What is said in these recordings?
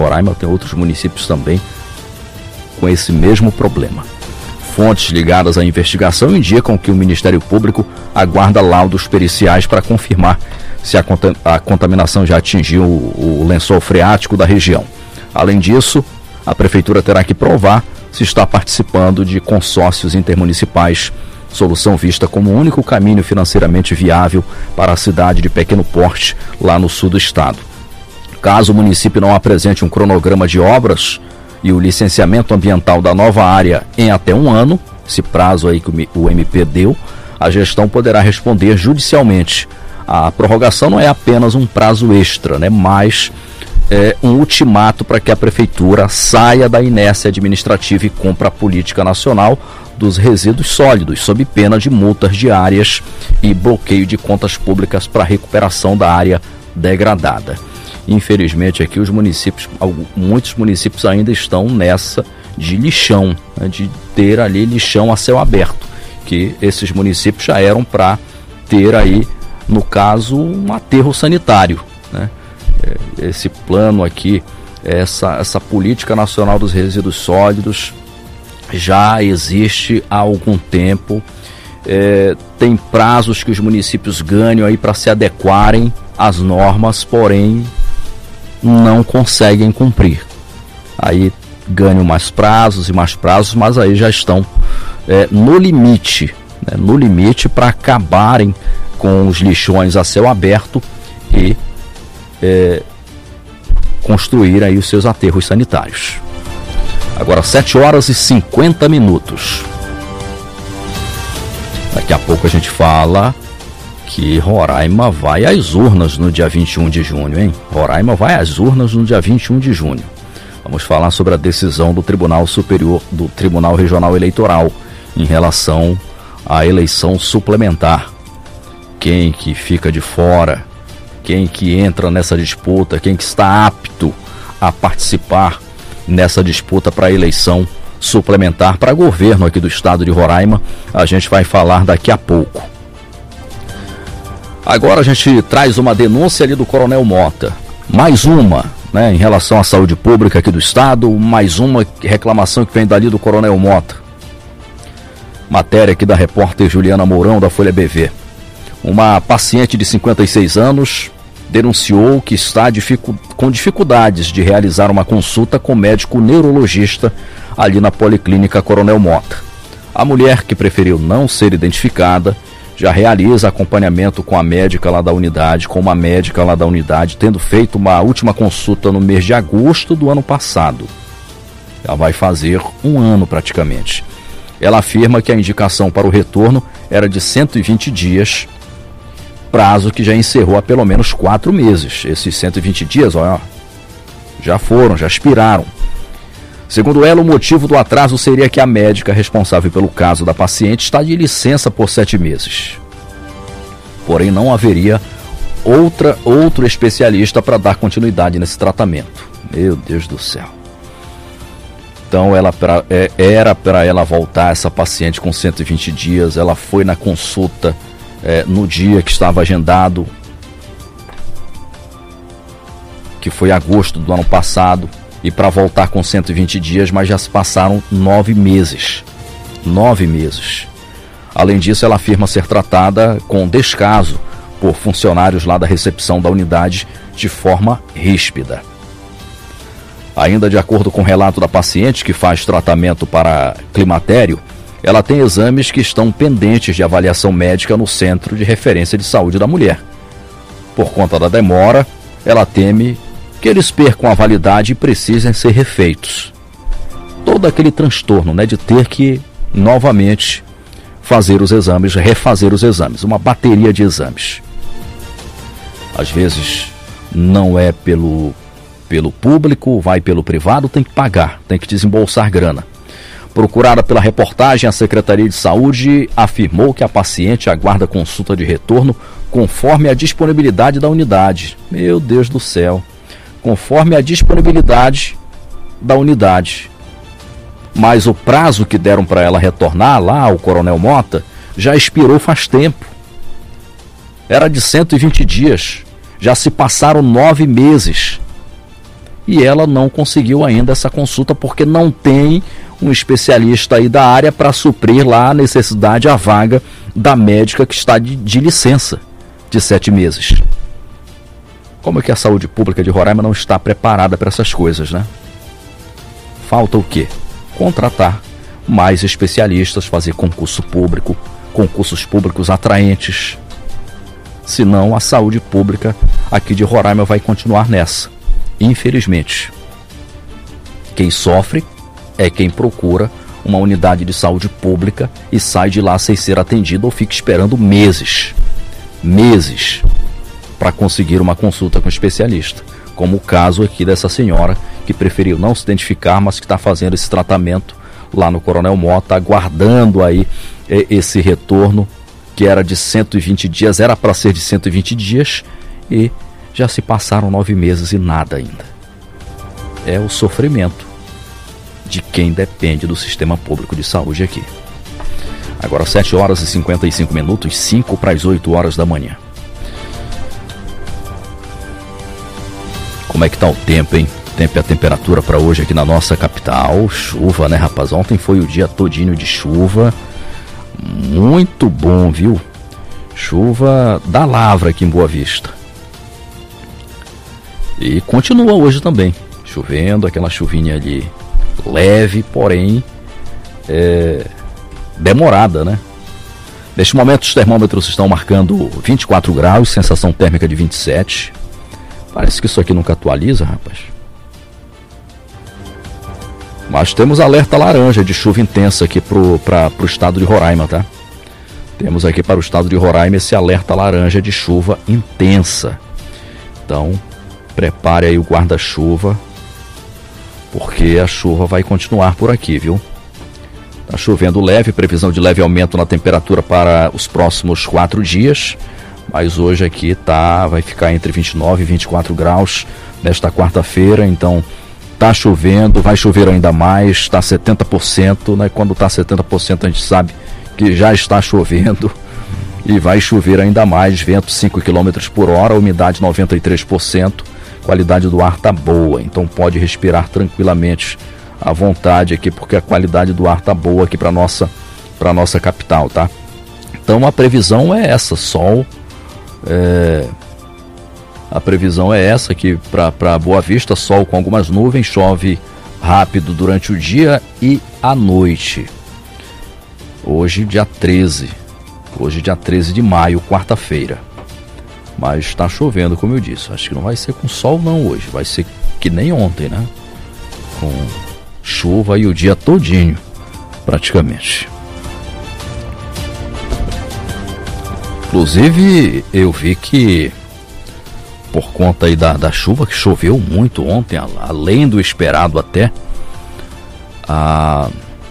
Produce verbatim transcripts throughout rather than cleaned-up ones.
Roraima tem outros municípios também com esse mesmo problema. Fontes ligadas à investigação indicam que o Ministério Público aguarda laudos periciais para confirmar se a, contam- a contaminação já atingiu o, o lençol freático da região. Além disso, a Prefeitura terá que provar se está participando de consórcios intermunicipais, solução vista como o único caminho financeiramente viável para a cidade de pequeno porte lá no sul do estado. Caso o município não apresente um cronograma de obras e o licenciamento ambiental da nova área em até um ano, esse prazo aí que o M P deu, a gestão poderá responder judicialmente. A prorrogação não é apenas um prazo extra, né, mas é um ultimato para que a Prefeitura saia da inércia administrativa e cumpra a política nacional dos resíduos sólidos, sob pena de multas diárias e bloqueio de contas públicas para recuperação da área degradada. Infelizmente aqui os municípios, muitos municípios ainda estão nessa de lixão, né, de ter ali lixão a céu aberto, que esses municípios já eram para ter aí, no caso, um aterro sanitário, né? Esse plano aqui, essa, essa política nacional dos resíduos sólidos já existe há algum tempo. É, tem prazos que os municípios ganham aí para se adequarem às normas, porém não conseguem cumprir. Aí ganham mais prazos e mais prazos, mas aí já estão é, no limite, né, no limite para acabarem com os lixões a céu aberto e é, construir aí os seus aterros sanitários. Agora sete horas e cinquenta minutos. Daqui a pouco a gente fala que Roraima vai às urnas no dia vinte e um de junho, hein? Roraima vai às urnas no dia vinte e um de junho. Vamos falar sobre a decisão do Tribunal Superior, do Tribunal Regional Eleitoral, em relação à eleição suplementar. Quem que fica de fora, quem que entra nessa disputa, quem que está apto a participar nessa disputa para a eleição suplementar para governo aqui do estado de Roraima, a gente vai falar daqui a pouco. Agora a gente traz uma denúncia ali do Coronel Mota, mais uma, né, em relação à saúde pública aqui do estado, mais uma reclamação que vem dali do Coronel Mota. Matéria aqui da repórter Juliana Mourão, da Folha B V. Uma paciente de cinquenta e seis anos denunciou que está dificu- com dificuldades de realizar uma consulta com médico neurologista ali na Policlínica Coronel Mota. A mulher, que preferiu não ser identificada, já realiza acompanhamento com a médica lá da unidade, com uma médica lá da unidade, tendo feito uma última consulta no mês de agosto do ano passado. Ela vai fazer um ano praticamente. Ela afirma que a indicação para o retorno era de cento e vinte dias, prazo que já encerrou há pelo menos quatro meses. Esses cento e vinte dias, ó, já foram, já expiraram. Segundo ela, o motivo do atraso seria que a médica responsável pelo caso da paciente está de licença por sete meses. Porém, não haveria outra, outro especialista para dar continuidade nesse tratamento. Meu Deus do céu. Então, ela pra, é, era para ela voltar, essa paciente com cento e vinte dias, ela foi na consulta é, no dia que estava agendado, que foi agosto do ano passado, e para voltar com cento e vinte dias, mas já se passaram nove meses. Nove meses. Além disso, ela afirma ser tratada com descaso por funcionários lá da recepção da unidade de forma ríspida. Ainda de acordo com o relato da paciente, que faz tratamento para climatério, ela tem exames que estão pendentes de avaliação médica no Centro de Referência de Saúde da Mulher. Por conta da demora, ela teme que eles percam a validade e precisem ser refeitos. Todo aquele transtorno, né, de ter que novamente fazer os exames, refazer os exames, uma bateria de exames. Às vezes não é pelo, pelo público, vai pelo privado, tem que pagar, tem que desembolsar grana. Procurada pela reportagem, a Secretaria de Saúde afirmou que a paciente aguarda consulta de retorno conforme a disponibilidade da unidade. Meu Deus do céu. Conforme a disponibilidade da unidade. Mas o prazo que deram para ela retornar lá, o Coronel Mota, já expirou faz tempo. Era de cento e vinte dias. Já se passaram nove meses. e ela não conseguiu ainda essa consulta porque não tem um especialista aí da área para suprir lá a necessidade, a vaga da médica que está de, de licença de sete meses. Como é que a saúde pública de Roraima não está preparada para essas coisas, né? Falta o quê? Contratar mais especialistas, fazer concurso público, concursos públicos atraentes. Senão a saúde pública aqui de Roraima vai continuar nessa. Infelizmente. Quem sofre é quem procura uma unidade de saúde pública e sai de lá sem ser atendido ou fica esperando meses. Meses para conseguir uma consulta com um especialista. Como o caso aqui dessa senhora que preferiu não se identificar, mas que está fazendo esse tratamento lá no Coronel Mota, aguardando aí eh, esse retorno que era de cento e vinte dias, era para ser de cento e vinte dias e já se passaram nove meses e nada ainda. É o sofrimento de quem depende do sistema público de saúde aqui. Agora sete horas e cinquenta e cinco minutos, cinco para as oito horas da manhã. Como é que tá o tempo, hein? O tempo e a temperatura para hoje aqui na nossa capital. Chuva, né, rapaz? Ontem foi o dia todinho de chuva. Muito bom, viu? Chuva da lavra aqui em Boa Vista. E continua hoje também. Chovendo, aquela chuvinha ali leve, porém é, demorada, né? Neste momento os termômetros estão marcando vinte e quatro graus, sensação térmica de vinte e sete. Parece que isso aqui nunca atualiza, rapaz. Mas temos alerta laranja de chuva intensa aqui para o estado de Roraima, tá? Temos aqui para o estado de Roraima esse alerta laranja de chuva intensa. Então, prepare aí o guarda-chuva, porque a chuva vai continuar por aqui, viu? Tá chovendo leve, previsão de leve aumento na temperatura para os próximos quatro dias. Mas hoje aqui tá, vai ficar entre vinte e nove e vinte e quatro graus nesta quarta-feira, então tá chovendo, vai chover ainda mais, está setenta por cento, né? Quando tá setenta por cento a gente sabe que já está chovendo e vai chover ainda mais, vento cinco quilômetros por hora, umidade noventa e três por cento, qualidade do ar tá boa, então pode respirar tranquilamente à vontade aqui, porque a qualidade do ar tá boa aqui para nossa, para nossa capital, tá? Então a previsão é essa, sol. É, a previsão é essa aqui para Boa Vista, sol com algumas nuvens, chove rápido durante o dia e à noite. Hoje dia treze, hoje dia treze de maio, quarta-feira. Mas está chovendo, como eu disse. Acho que não vai ser com sol não hoje, vai ser que nem ontem, né? Com chuva aí o dia todinho, praticamente. Inclusive, eu vi que, por conta aí da, da chuva, que choveu muito ontem, além do esperado até, a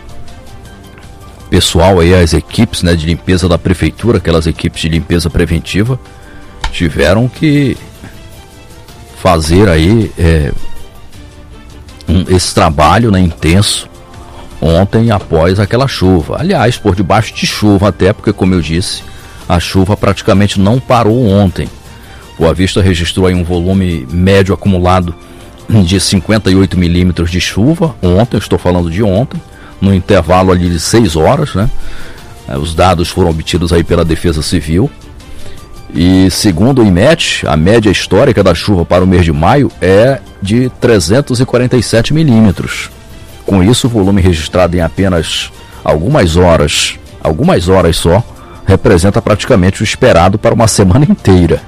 pessoal aí, as equipes, né, de limpeza da prefeitura, aquelas equipes de limpeza preventiva, tiveram que fazer aí é, um, esse trabalho, né, intenso ontem após aquela chuva. Aliás, por debaixo de chuva até, porque como eu disse, a chuva praticamente não parou ontem. Boa Vista registrou aí um volume médio acumulado de cinquenta e oito milímetros de chuva. Ontem, eu estou falando de ontem, no intervalo ali de seis horas, né? Os dados foram obtidos aí pela Defesa Civil. E segundo o IMET, a média histórica da chuva para o mês de maio é de trezentos e quarenta e sete milímetros. Com isso, o volume registrado em apenas algumas horas, algumas horas só, representa praticamente o esperado para uma semana inteira.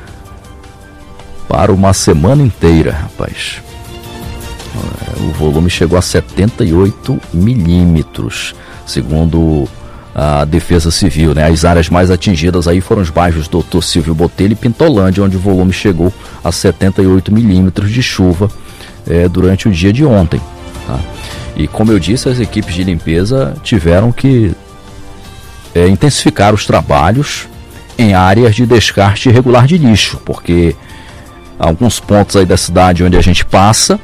Para uma semana inteira, rapaz. O volume chegou a setenta e oito milímetros, segundo a Defesa Civil, né? As áreas mais atingidas aí foram os bairros doutor Silvio Botelho e Pintolândia, onde o volume chegou a setenta e oito milímetros de chuva é, durante o dia de ontem, tá? E como eu disse, as equipes de limpeza tiveram que É, intensificar os trabalhos em áreas de descarte irregular de lixo, porque alguns pontos aí da cidade onde a gente passa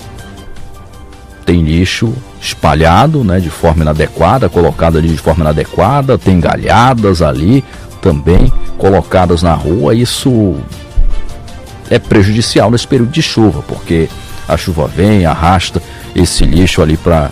tem lixo espalhado, né, de forma inadequada, colocado ali de forma inadequada, tem galhadas ali também colocadas na rua. Isso é prejudicial nesse período de chuva, porque A chuva vem, arrasta esse lixo ali para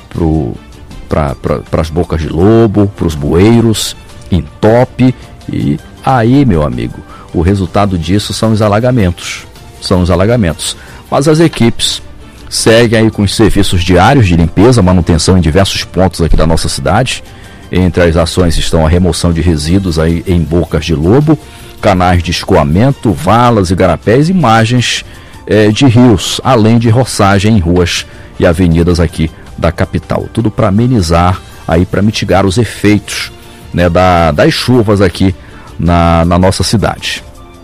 para as bocas de lobo, para os bueiros, entope, e aí, meu amigo, o resultado disso são os alagamentos, são os alagamentos. Mas as equipes seguem aí com os serviços diários de limpeza, manutenção em diversos pontos aqui da nossa cidade. Entre as ações estão a remoção de resíduos aí em bocas de lobo, canais de escoamento, valas e garapés, e margens eh, de rios, além de roçagem em ruas e avenidas aqui da capital. Tudo para amenizar, aí para mitigar os efeitos, né, da, das chuvas aqui na, na nossa cidade.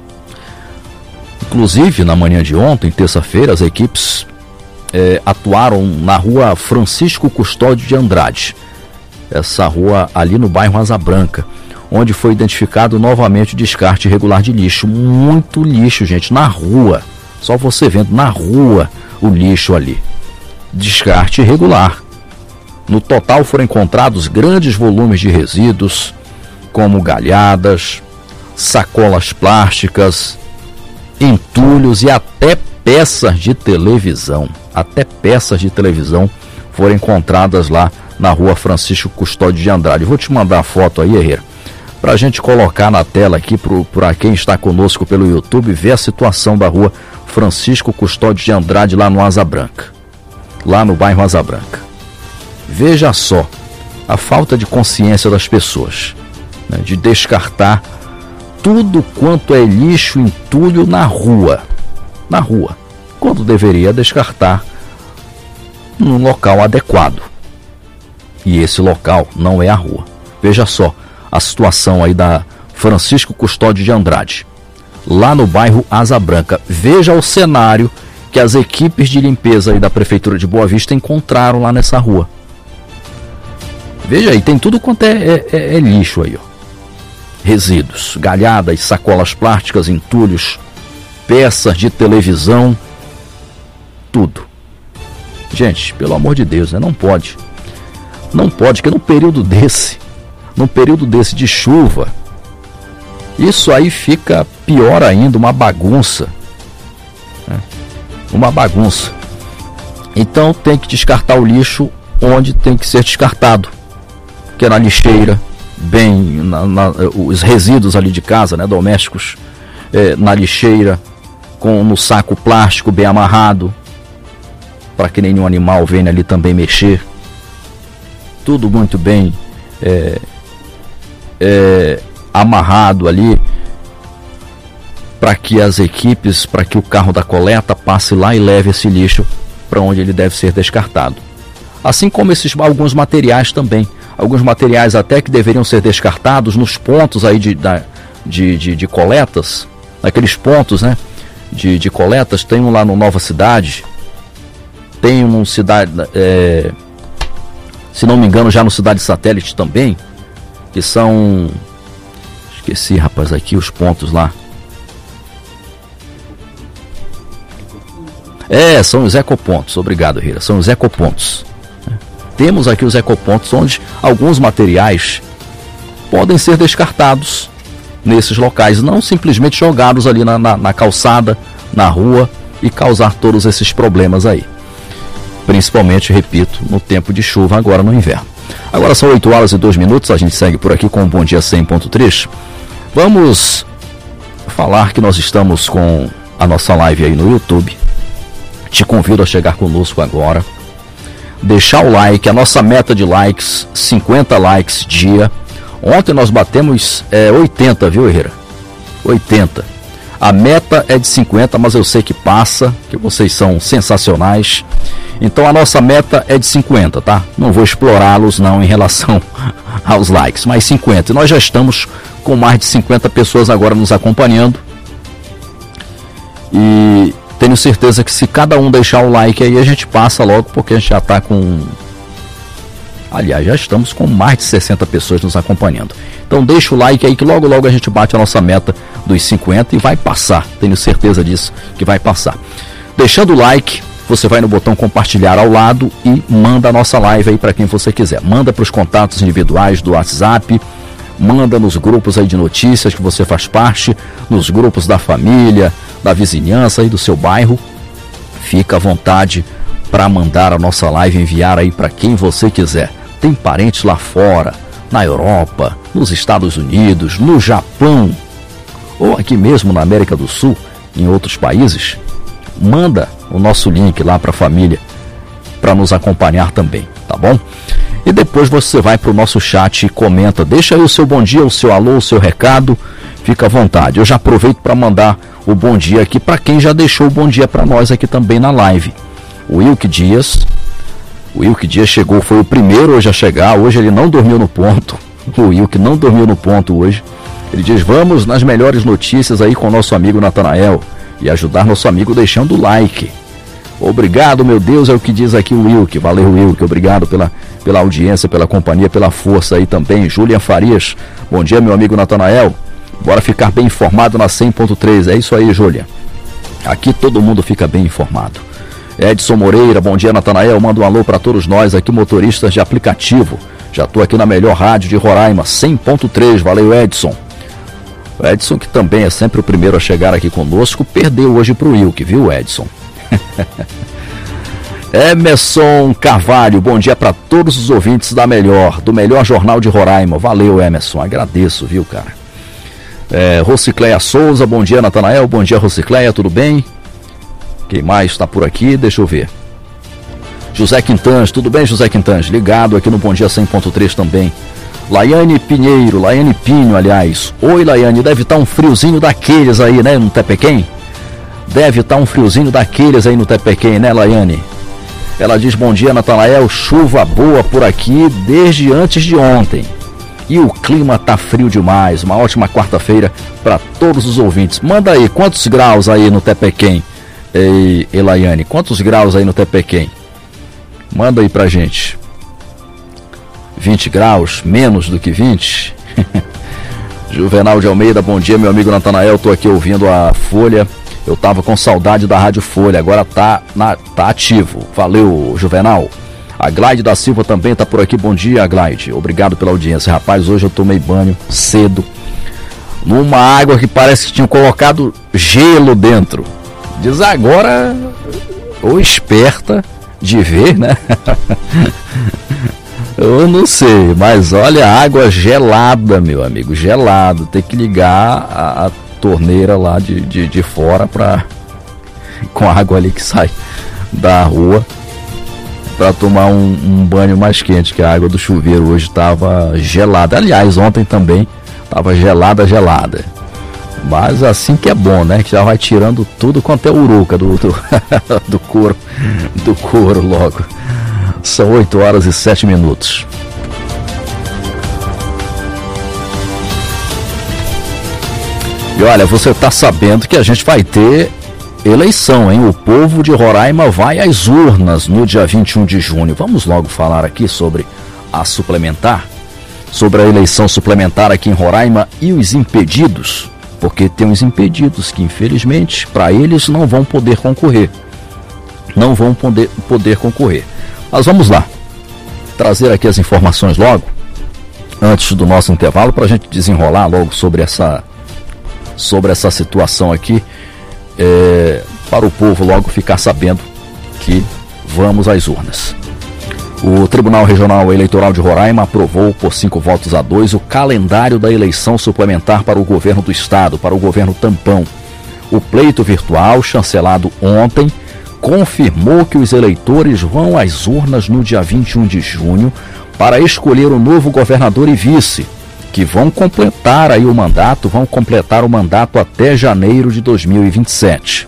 Inclusive, na manhã de ontem, terça-feira, as equipes eh, atuaram na rua Francisco Custódio de Andrade, essa rua ali no bairro Asa Branca, onde foi identificado novamente o descarte irregular de lixo. Muito lixo, gente, na rua. Só você vendo na rua o lixo ali. Descarte irregular. No total foram encontrados grandes volumes de resíduos, como galhadas, sacolas plásticas, entulhos e até peças de televisão. Até peças de televisão foram encontradas lá na rua Francisco Custódio de Andrade. Vou te mandar a foto aí, Herrera, para a gente colocar na tela aqui para quem está conosco pelo YouTube ver a situação da rua Francisco Custódio de Andrade lá no Asa Branca, lá no bairro Asa Branca. Veja só a falta de consciência das pessoas, né, de descartar tudo quanto é lixo, entulho na rua, na rua, quando deveria descartar num local adequado. E esse local não é a rua. Veja só a situação aí da Francisco Custódio de Andrade, lá no bairro Asa Branca. Veja o cenário que as equipes de limpeza aí da Prefeitura de Boa Vista encontraram lá nessa rua. Veja aí, tem tudo quanto é, é, é, é lixo aí, ó. Resíduos, galhadas, sacolas plásticas, entulhos, peças de televisão, tudo. Gente, pelo amor de Deus, né? Não pode. Não pode, que no período desse, num período desse de chuva, isso aí fica pior ainda, uma bagunça, né? Uma bagunça. Então tem que descartar o lixo onde tem que ser descartado, que é na lixeira, bem, na, na, os resíduos ali de casa, né, domésticos, é, na lixeira, com, no saco plástico bem amarrado, para que nenhum animal venha ali também mexer. Tudo muito bem é, é, amarrado ali, para que as equipes, para que o carro da coleta passe lá e leve esse lixo para onde ele deve ser descartado. Assim como esses alguns materiais também, alguns materiais até que deveriam ser descartados nos pontos aí de, da, de, de, de coletas, naqueles pontos, né, de, de coletas. Tem um lá no Nova Cidade, tem um cidade, é, se não me engano, já no Cidade Satélite também, que são, esqueci, rapaz, aqui os pontos lá. É, são os ecopontos, obrigado, Rira, são os ecopontos. Temos aqui os ecopontos onde alguns materiais podem ser descartados nesses locais, não simplesmente jogados ali na, na, na calçada, na rua, e causar todos esses problemas aí. Principalmente, repito, no tempo de chuva, agora no inverno. Agora são oito horas e dois minutos, a gente segue por aqui com o Bom Dia cem ponto três. Vamos falar que nós estamos com a nossa live aí no YouTube. Te convido a chegar conosco agora, deixar o like, a nossa meta de likes, cinquenta likes dia. Ontem nós batemos é, oitenta, viu, Herrera? oitenta. A meta é de cinquenta, mas eu sei que passa, que vocês são sensacionais. Então a nossa meta é de cinquenta, tá? Não vou explorá-los não em relação aos likes, mas cinquenta. E nós já estamos com mais de cinquenta pessoas agora nos acompanhando. E tenho certeza que se cada um deixar o like aí, a gente passa logo, porque a gente já está com... Aliás, já estamos com mais de sessenta pessoas nos acompanhando. Então deixa o like aí que logo logo a gente bate a nossa meta dos cinquenta e vai passar. Tenho certeza disso, que vai passar. Deixando o like, você vai no botão compartilhar ao lado e manda a nossa live aí para quem você quiser. Manda para os contatos individuais do WhatsApp, manda nos grupos aí de notícias que você faz parte, nos grupos da família, da vizinhança e do seu bairro. Fica à vontade para mandar a nossa live, enviar aí para quem você quiser. Tem parentes lá fora, na Europa, nos Estados Unidos, no Japão, ou aqui mesmo na América do Sul, em outros países. Manda o nosso link lá para a família, para nos acompanhar também, tá bom? E depois você vai para o nosso chat e comenta, deixa aí o seu bom dia, o seu alô, o seu recado, fica à vontade. Eu já aproveito para mandar o bom dia aqui para quem já deixou o bom dia para nós aqui também na live. O Wilke Dias, o Wilke Dias chegou, foi o primeiro hoje a chegar, hoje ele não dormiu no ponto, o Wilke não dormiu no ponto hoje. Ele diz, vamos nas melhores notícias aí com o nosso amigo Natanael e ajudar nosso amigo deixando o like. Obrigado, meu Deus, é o que diz aqui o Wilke. Valeu, Wilke, obrigado pela, pela audiência, pela companhia, pela força aí também. Julian Farias, bom dia, meu amigo Natanael. Bora ficar bem informado na cem ponto três. É isso aí, Julian. Aqui todo mundo fica bem informado. Edson Moreira, bom dia, Natanael. Manda um alô para todos nós aqui, motoristas de aplicativo. Já estou aqui na melhor rádio de Roraima, cem ponto três. Valeu, Edson. O Edson, que também é sempre o primeiro a chegar aqui conosco, perdeu hoje para o Wilke, viu, Edson? Emerson Carvalho, bom dia para todos os ouvintes da melhor, do melhor jornal de Roraima. Valeu, Emerson, agradeço, viu, cara? É, Rocicleia Souza, bom dia, Natanael. Bom dia, Rocicleia, tudo bem? Quem mais está por aqui? Deixa eu ver. José Quintans, tudo bem, José Quintans? Ligado aqui no Bom Dia cem ponto três também. Laiane Pinheiro, Laiane Pinho, aliás. Oi, Laiane, deve estar um friozinho daqueles aí, né, no Tepequém? Deve estar um friozinho daqueles aí no Tepequém, né, Laiane? Ela diz, bom dia, Natanael, chuva boa por aqui desde antes de ontem. E o clima tá frio demais, uma ótima quarta-feira para todos os ouvintes. Manda aí, quantos graus aí no Tepequém, Ei, Elaiane? Quantos graus aí no Tepequém? Manda aí pra gente. vinte graus, menos do que vinte? Juvenal de Almeida, bom dia, meu amigo Natanael, tô aqui ouvindo a Folha. Eu tava com saudade da Rádio Folha, agora tá, na, tá ativo. Valeu, Juvenal. A Glaide da Silva também tá por aqui, bom dia, Glaide. Obrigado pela audiência. Rapaz, hoje eu tomei banho cedo, numa água que parece que tinham colocado gelo dentro. Diz agora, ou esperta de ver, né? Eu não sei, mas olha, água gelada, meu amigo, gelado. Tem que ligar a, a torneira lá de, de, de fora pra, com a água ali que sai da rua para tomar um, um banho mais quente, que a água do chuveiro hoje estava gelada. Aliás, ontem também estava gelada, gelada. Mas assim que é bom, né? Que já vai tirando tudo quanto é uruca do, do, do couro, do couro logo. São oito horas e sete minutos. E olha, você está sabendo que a gente vai ter eleição, hein? O povo de Roraima vai às urnas no dia vinte e um de junho. Vamos logo falar aqui sobre a suplementar, sobre a eleição suplementar aqui em Roraima e os impedidos, porque tem os impedidos que, infelizmente, para eles não vão poder concorrer. Não vão poder, poder concorrer. Mas vamos lá, trazer aqui as informações logo, antes do nosso intervalo, para a gente desenrolar logo sobre essa, sobre essa situação aqui, é, para o povo logo ficar sabendo que vamos às urnas. O Tribunal Regional Eleitoral de Roraima aprovou por cinco votos a dois o calendário da eleição suplementar para o governo do estado, para o governo tampão. O pleito virtual, chancelado ontem, confirmou que os eleitores vão às urnas no dia vinte e um de junho para escolher o novo governador e vice, que vão completar aí o mandato, vão completar o mandato até janeiro de dois mil e vinte e sete.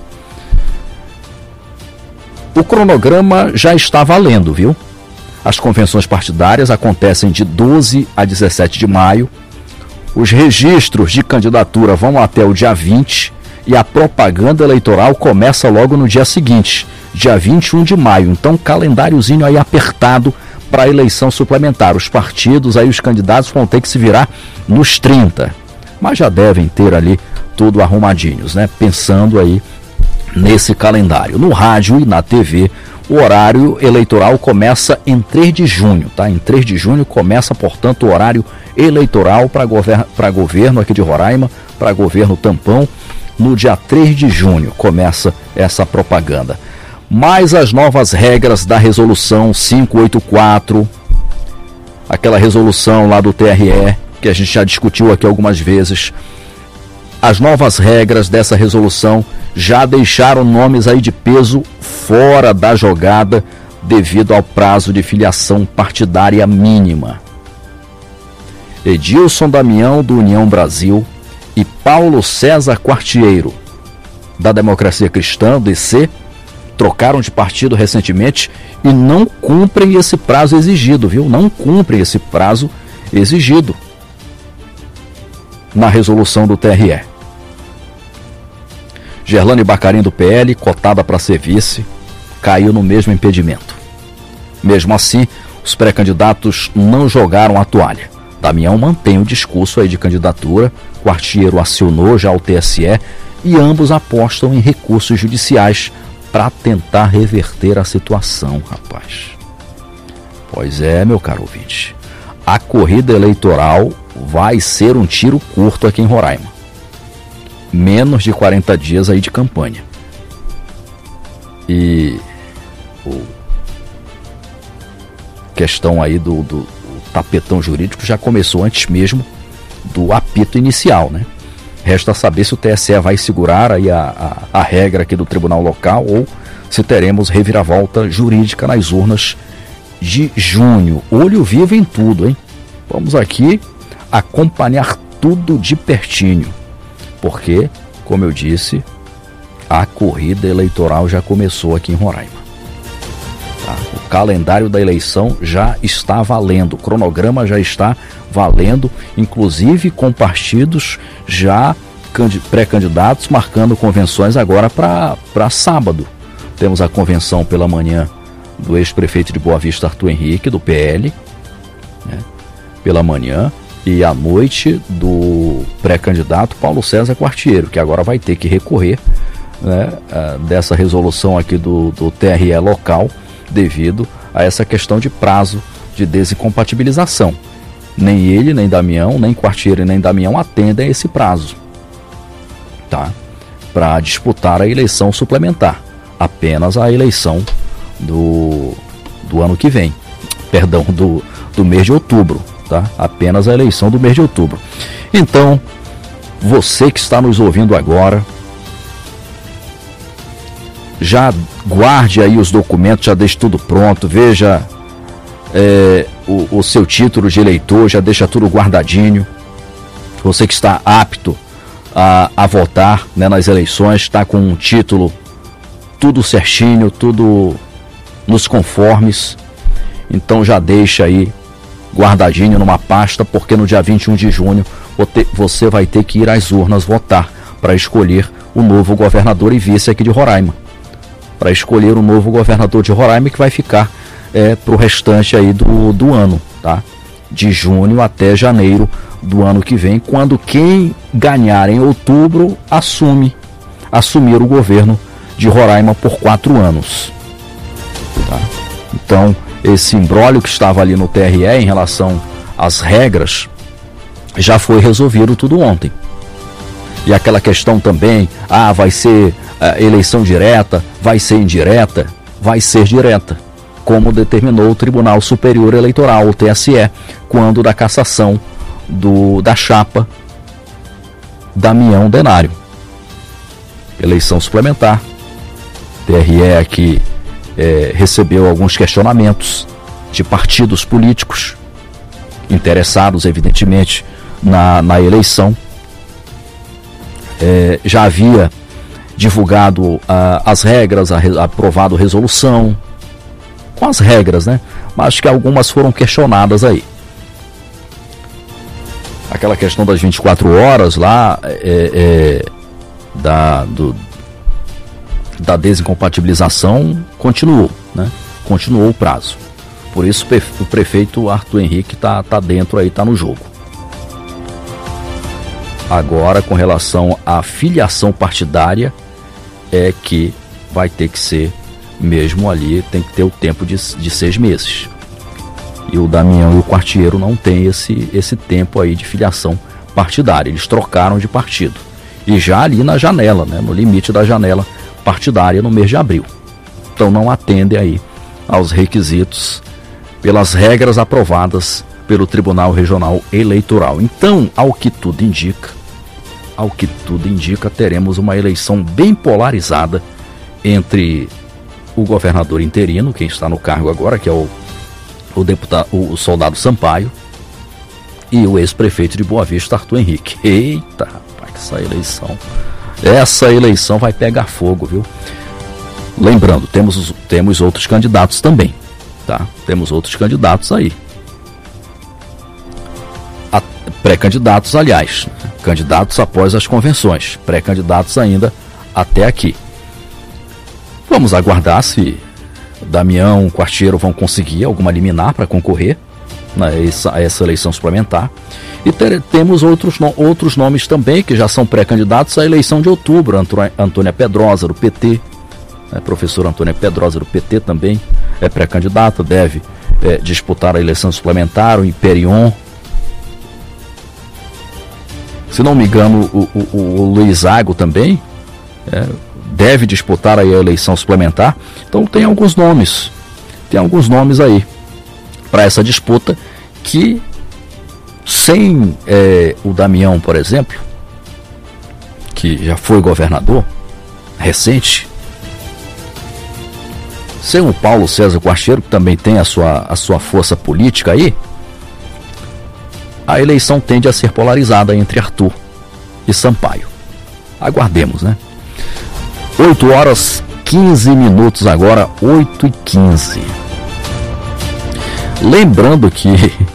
O cronograma já está valendo, viu? As convenções partidárias acontecem de doze a dezessete de maio, os registros de candidatura vão até o dia vinte e a propaganda eleitoral começa logo no dia seguinte, dia vinte e um de maio. Então, calendáriozinho aí apertado para a eleição suplementar. Os partidos, aí os candidatos vão ter que se virar nos trinta, mas já devem ter ali tudo arrumadinhos, né? Pensando aí nesse calendário. No rádio e na T V, o horário eleitoral começa em três de junho, tá? Em três de junho começa, portanto, o horário eleitoral para gover- para governo aqui de Roraima, para governo tampão. No dia três de junho começa essa propaganda. mais as novas regras da resolução quinhentos e oitenta e quatro, aquela resolução lá do T R E, que a gente já discutiu aqui algumas vezes. As novas regras dessa resolução já deixaram nomes aí de peso fora da jogada devido ao prazo de filiação partidária mínima. Edilson Damião, do União Brasil, e Paulo César Quartiero, da Democracia Cristã, D C, trocaram de partido recentemente e não cumprem esse prazo exigido, viu? Não cumprem esse prazo exigido na resolução do T R E. Gerlane Bacarin, do P L, cotada para ser vice, caiu no mesmo impedimento. Mesmo assim, os pré-candidatos não jogaram a toalha. Damião mantém o discurso aí de candidatura, Quartiero acionou já o T S E e ambos apostam em recursos judiciais para tentar reverter a situação, rapaz. Pois é, meu caro ouvinte, a corrida eleitoral vai ser um tiro curto aqui em Roraima. Menos de quarenta dias aí de campanha. E o questão aí do, do, do tapetão jurídico já começou antes mesmo do apito inicial, né? Resta saber se o T S E vai segurar aí a, a, a regra aqui do tribunal local ou se teremos reviravolta jurídica nas urnas de junho. Olho vivo em tudo, hein? Vamos aqui acompanhar tudo de pertinho, porque, como eu disse, a corrida eleitoral já começou aqui em Roraima. Tá? O calendário da eleição já está valendo, o cronograma já está valendo, inclusive com partidos já pré-candidatos marcando convenções agora para sábado. Temos a convenção pela manhã do ex-prefeito de Boa Vista, Arthur Henrique, do P L, né, pela manhã, e à noite do pré-candidato Paulo César Quartiero, que agora vai ter que recorrer, né, dessa resolução aqui do, do T R E local, devido a essa questão de prazo de desincompatibilização. Nem ele, nem Damião, nem Quartiero e nem Damião atendem a esse prazo, tá? Para disputar a eleição suplementar, apenas a eleição do, do ano que vem, perdão, do, do mês de outubro, tá? Apenas a eleição do mês de outubro. Então, você que está nos ouvindo agora, já guarde aí os documentos, já deixe tudo pronto, veja é, o, o seu título de eleitor, já deixa tudo guardadinho. Você que está apto a, a votar, né, nas eleições, está com um título tudo certinho, tudo nos conformes, então já deixa aí guardadinho numa pasta, porque no dia vinte e um de junho você vai ter que ir às urnas votar para escolher o novo governador e vice aqui de Roraima. Para escolher o novo governador de Roraima, que vai ficar é, para o restante aí do, do ano, tá? De junho até janeiro do ano que vem, quando quem ganhar em outubro assume assumir o governo de Roraima por quatro anos. Tá? Então, esse imbróglio que estava ali no T R E em relação às regras já foi resolvido tudo ontem. E aquela questão também, ah, vai ser uh, eleição direta, vai ser indireta, vai ser direta, como determinou o Tribunal Superior Eleitoral, o T S E, quando da cassação do, da chapa Damião Denário. Eleição suplementar. T R E aqui é, recebeu alguns questionamentos de partidos políticos interessados, evidentemente, na, na eleição. É, já havia divulgado ah, as regras, a, a, aprovado resolução, com as regras, né? Mas que algumas foram questionadas aí. Aquela questão das vinte e quatro horas lá, é, é, da, do, da desincompatibilização, continuou, né? Continuou o prazo. Por isso o prefeito Arthur Henrique está tá dentro aí, está no jogo. Agora, com relação à filiação partidária, é que vai ter que ser mesmo ali, tem que ter o tempo de, de seis meses. E o Damião e o Quartiero não têm esse, esse tempo aí de filiação partidária. Eles trocaram de partido. E já ali na janela, né, no limite da janela partidária no mês de abril. então não atendem aí aos requisitos pelas regras aprovadas pelo Tribunal Regional Eleitoral. Então, ao que tudo indica, ao que tudo indica, teremos uma eleição bem polarizada entre o governador interino, quem está no cargo agora, que é o, o deputado, o, o soldado Sampaio, e o ex-prefeito de Boa Vista, Arthur Henrique. Eita, rapaz, essa eleição, essa eleição vai pegar fogo, viu? Lembrando, temos, temos outros candidatos também, tá? Temos outros candidatos aí. A, pré-candidatos, aliás, candidatos após as convenções, pré-candidatos ainda até aqui. Vamos aguardar se Damião, Quartiero vão conseguir alguma liminar para concorrer a essa, essa eleição suplementar. E ter, temos outros, no, outros nomes também que já são pré-candidatos à eleição de outubro. Antônia Pedrosa, do P T, né, professora Antônia Pedrosa, do P T, também é pré-candidata, deve é, disputar a eleição suplementar. O Imperion, se não me engano, o, o, o Luiz Zago também é, deve disputar aí a eleição suplementar. Então tem alguns nomes, tem alguns nomes aí para essa disputa que, sem é, o Damião, por exemplo, que já foi governador recente, sem o Paulo César Quartiero, que também tem a sua, a sua força política aí, a eleição tende a ser polarizada entre Arthur e Sampaio. Aguardemos, né? oito horas quinze minutos agora, oito e quinze. Lembrando que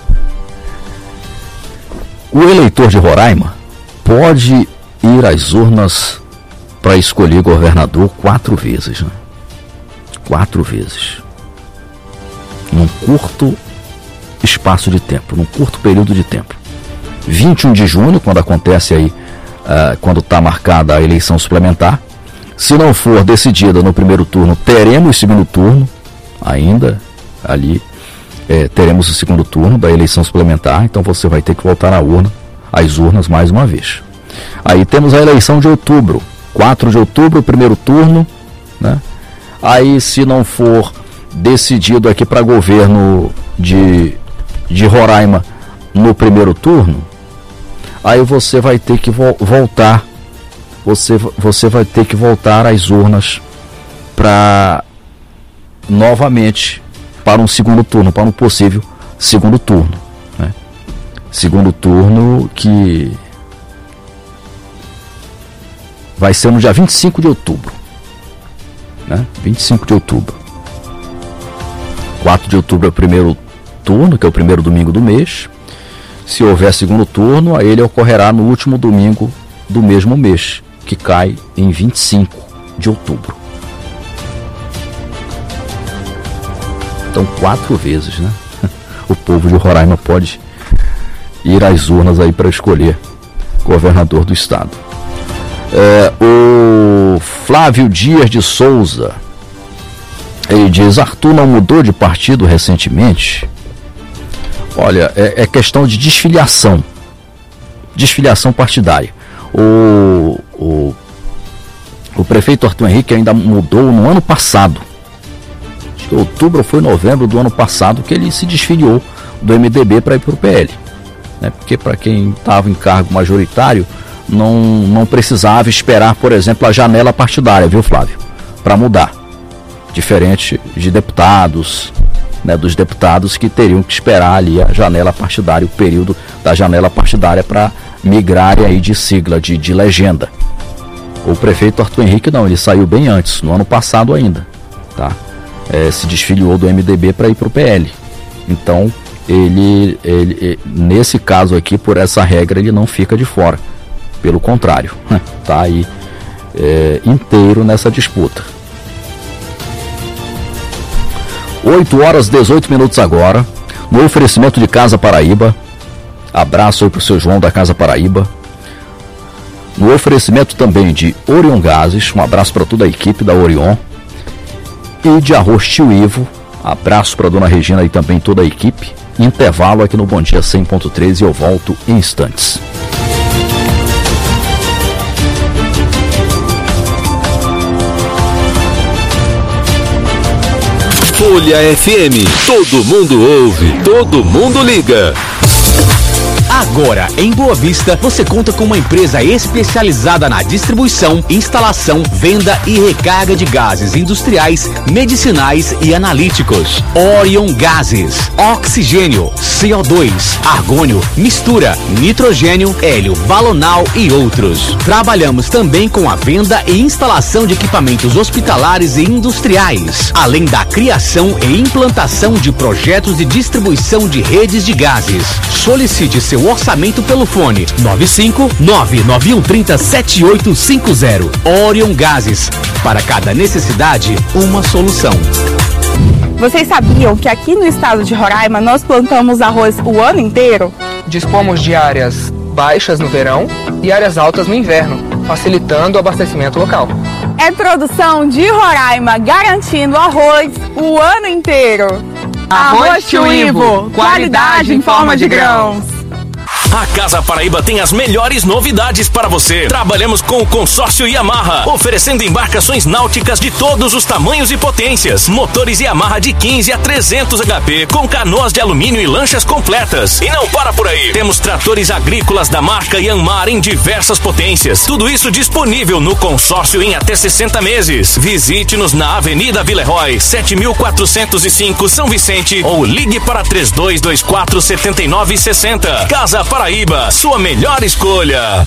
o eleitor de Roraima pode ir às urnas para escolher governador quatro vezes, né? Quatro vezes. Num curto espaço de tempo, num curto período de tempo. vinte e um de junho, quando acontece aí, uh, quando está marcada a eleição suplementar. Se não for decidida no primeiro turno, teremos segundo turno, ainda ali, é, teremos o segundo turno da eleição suplementar, então você vai ter que voltar à urna, às urnas mais uma vez. Aí temos a eleição de outubro, quatro de outubro, primeiro turno, né? Aí, se não for decidido aqui para governo de, de Roraima no primeiro turno, aí você vai ter que vo- voltar Você, você vai ter que voltar às urnas para novamente para um segundo turno, para um possível segundo turno, né? Segundo turno que vai ser no dia vinte e cinco de outubro, né? vinte e cinco de outubro. quatro de outubro é o primeiro turno, que é o primeiro domingo do mês. Se houver segundo turno, aí ele ocorrerá no último domingo do mesmo mês, que cai em vinte e cinco de outubro. Então, quatro vezes, né? O povo de Roraima pode ir às urnas aí para escolher governador do estado. É, o Flávio Dias de Souza, ele diz: Arthur não mudou de partido recentemente? Olha, é, é questão de desfiliação, desfiliação partidária. O, o, o prefeito Arthur Henrique ainda mudou no ano passado, acho que outubro ou foi novembro do ano passado, que ele se desfiliou do M D B para ir para o P L, né? Porque para quem estava em cargo majoritário não, não precisava esperar, por exemplo, a janela partidária, viu, Flávio, para mudar, diferente de deputados, né, dos deputados que teriam que esperar ali a janela partidária, o período da janela partidária para migrar aí de sigla, de, de legenda. O prefeito Arthur Henrique não, ele saiu bem antes, no ano passado ainda, tá? É, se desfiliou do M D B para ir para o P L. Então, ele, ele, nesse caso aqui, por essa regra, ele não fica de fora. Pelo contrário, tá aí é, inteiro nessa disputa. oito horas e dezoito minutos agora, no oferecimento de Casa Paraíba. Abraço aí pro seu João da Casa Paraíba. No oferecimento também de Orion Gases, um abraço para toda a equipe da Orion. E de Arroz Tio Ivo, abraço para dona Regina e também toda a equipe. Intervalo aqui no Bom Dia cem ponto três e eu volto em instantes. Folha F M. Todo mundo ouve, todo mundo liga. Agora, em Boa Vista, você conta com uma empresa especializada na distribuição, instalação, venda e recarga de gases industriais, medicinais e analíticos. Orion Gases, oxigênio, C O dois, argônio, mistura, nitrogênio, hélio, balonal e outros. Trabalhamos também com a venda e instalação de equipamentos hospitalares e industriais, além da criação e implantação de projetos de distribuição de redes de gases. Solicite seu orçamento pelo fone nove cinco nove nove um três zero sete oito cinco zero. Orion Gases. Para cada necessidade, uma solução. Vocês sabiam que aqui no estado de Roraima nós plantamos arroz o ano inteiro? Dispomos de áreas baixas no verão e áreas altas no inverno, facilitando o abastecimento local. É produção de Roraima, garantindo arroz o ano inteiro. Arroz Tio Ivo, qualidade em forma de grãos. A Casa Paraíba tem as melhores novidades para você. Trabalhamos com o consórcio Yamaha, oferecendo embarcações náuticas de todos os tamanhos e potências. Motores Yamaha de quinze a trezentos H P, com canoas de alumínio e lanchas completas. E não para por aí. Temos tratores agrícolas da marca Yanmar em diversas potências. Tudo isso disponível no consórcio em até sessenta meses. Visite-nos na Avenida Villeroy, sete mil quatrocentos e cinco, São Vicente, ou ligue para três dois dois quatro sete nove seis zero. Casa Paraíba, sua melhor escolha.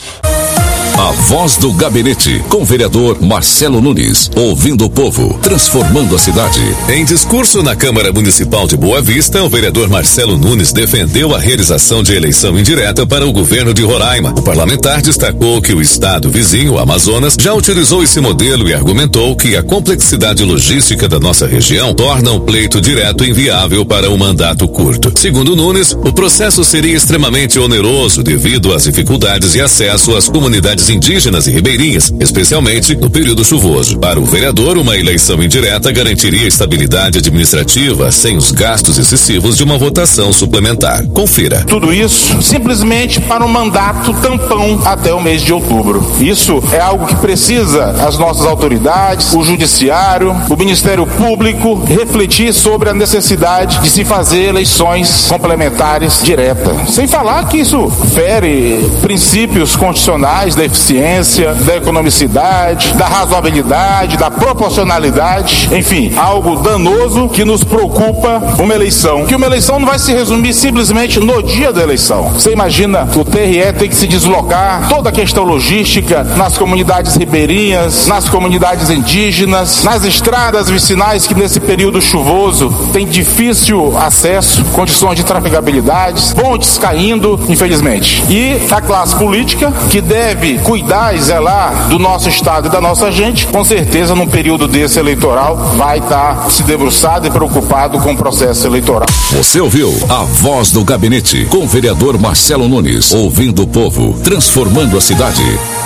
A Voz do Gabinete, com o vereador Marcelo Nunes, ouvindo o povo, transformando a cidade. Em discurso na Câmara Municipal de Boa Vista, o vereador Marcelo Nunes defendeu a realização de eleição indireta para o governo de Roraima. O parlamentar destacou que o estado vizinho, o Amazonas, já utilizou esse modelo e argumentou que a complexidade logística da nossa região torna o pleito direto inviável para um mandato curto. Segundo Nunes, o processo seria extremamente oneroso devido às dificuldades de acesso às comunidades indígenas e ribeirinhas, especialmente no período chuvoso. Para o vereador, uma eleição indireta garantiria estabilidade administrativa sem os gastos excessivos de uma votação suplementar. Confira. Tudo isso simplesmente para um mandato tampão até o mês de outubro. Isso é algo que precisa as nossas autoridades, o judiciário, o Ministério Público refletir sobre a necessidade de se fazer eleições complementares diretas. Sem falar que isso fere princípios constitucionais da eficiência, da economicidade, da razoabilidade, da proporcionalidade, enfim, algo danoso que nos preocupa uma eleição. Que uma eleição não vai se resumir simplesmente no dia da eleição. Você imagina o T R E tem que se deslocar, toda a questão logística nas comunidades ribeirinhas, nas comunidades indígenas, nas estradas vicinais que nesse período chuvoso tem difícil acesso, condições de trafegabilidade, pontes caindo, infelizmente. E a classe política que deve cuidar e zelar do nosso estado e da nossa gente, com certeza num período desse eleitoral vai estar se debruçado e preocupado com o processo eleitoral. Você ouviu a Voz do Gabinete, com o vereador Marcelo Nunes, ouvindo o povo, transformando a cidade.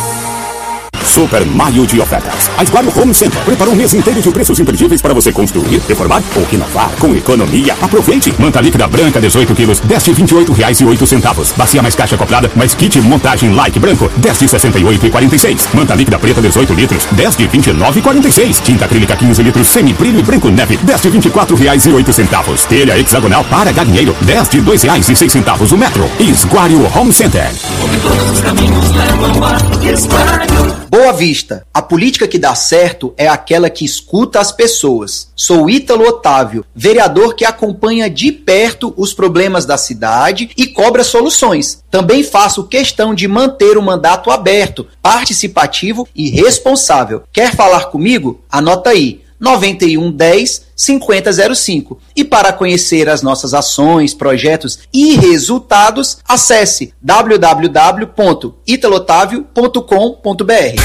Super Maio de ofertas. A Esguario Home Center preparou um mês inteiro de preços imperdíveis para você construir, reformar ou renovar com economia. Aproveite! Manta líquida branca dezoito quilos, dez de vinte e oito reais e oito centavos. Bacia mais caixa acoplada, mais kit montagem like branco, dez de sessenta e oito e quarenta e seis. Manta líquida preta dezoito litros, dez de vinte e nove e quarenta e seis. Tinta acrílica quinze litros, semi brilho e branco neve, dez de vinte e quatro reais e oito centavos. Telha hexagonal para galinheiro, dez de dois reais e seis centavos o metro. Esguario Home Center. Todos os caminhos levam a Esguario. Boa Vista. A política que dá certo é aquela que escuta as pessoas. Sou Ítalo Otávio, vereador que acompanha de perto os problemas da cidade e cobra soluções. Também faço questão de manter o mandato aberto, participativo e responsável. Quer falar comigo? Anota aí. nove um um zero cinco zero zero cinco. E para conhecer as nossas ações, projetos e resultados, acesse w w w ponto italotavio ponto com ponto b r.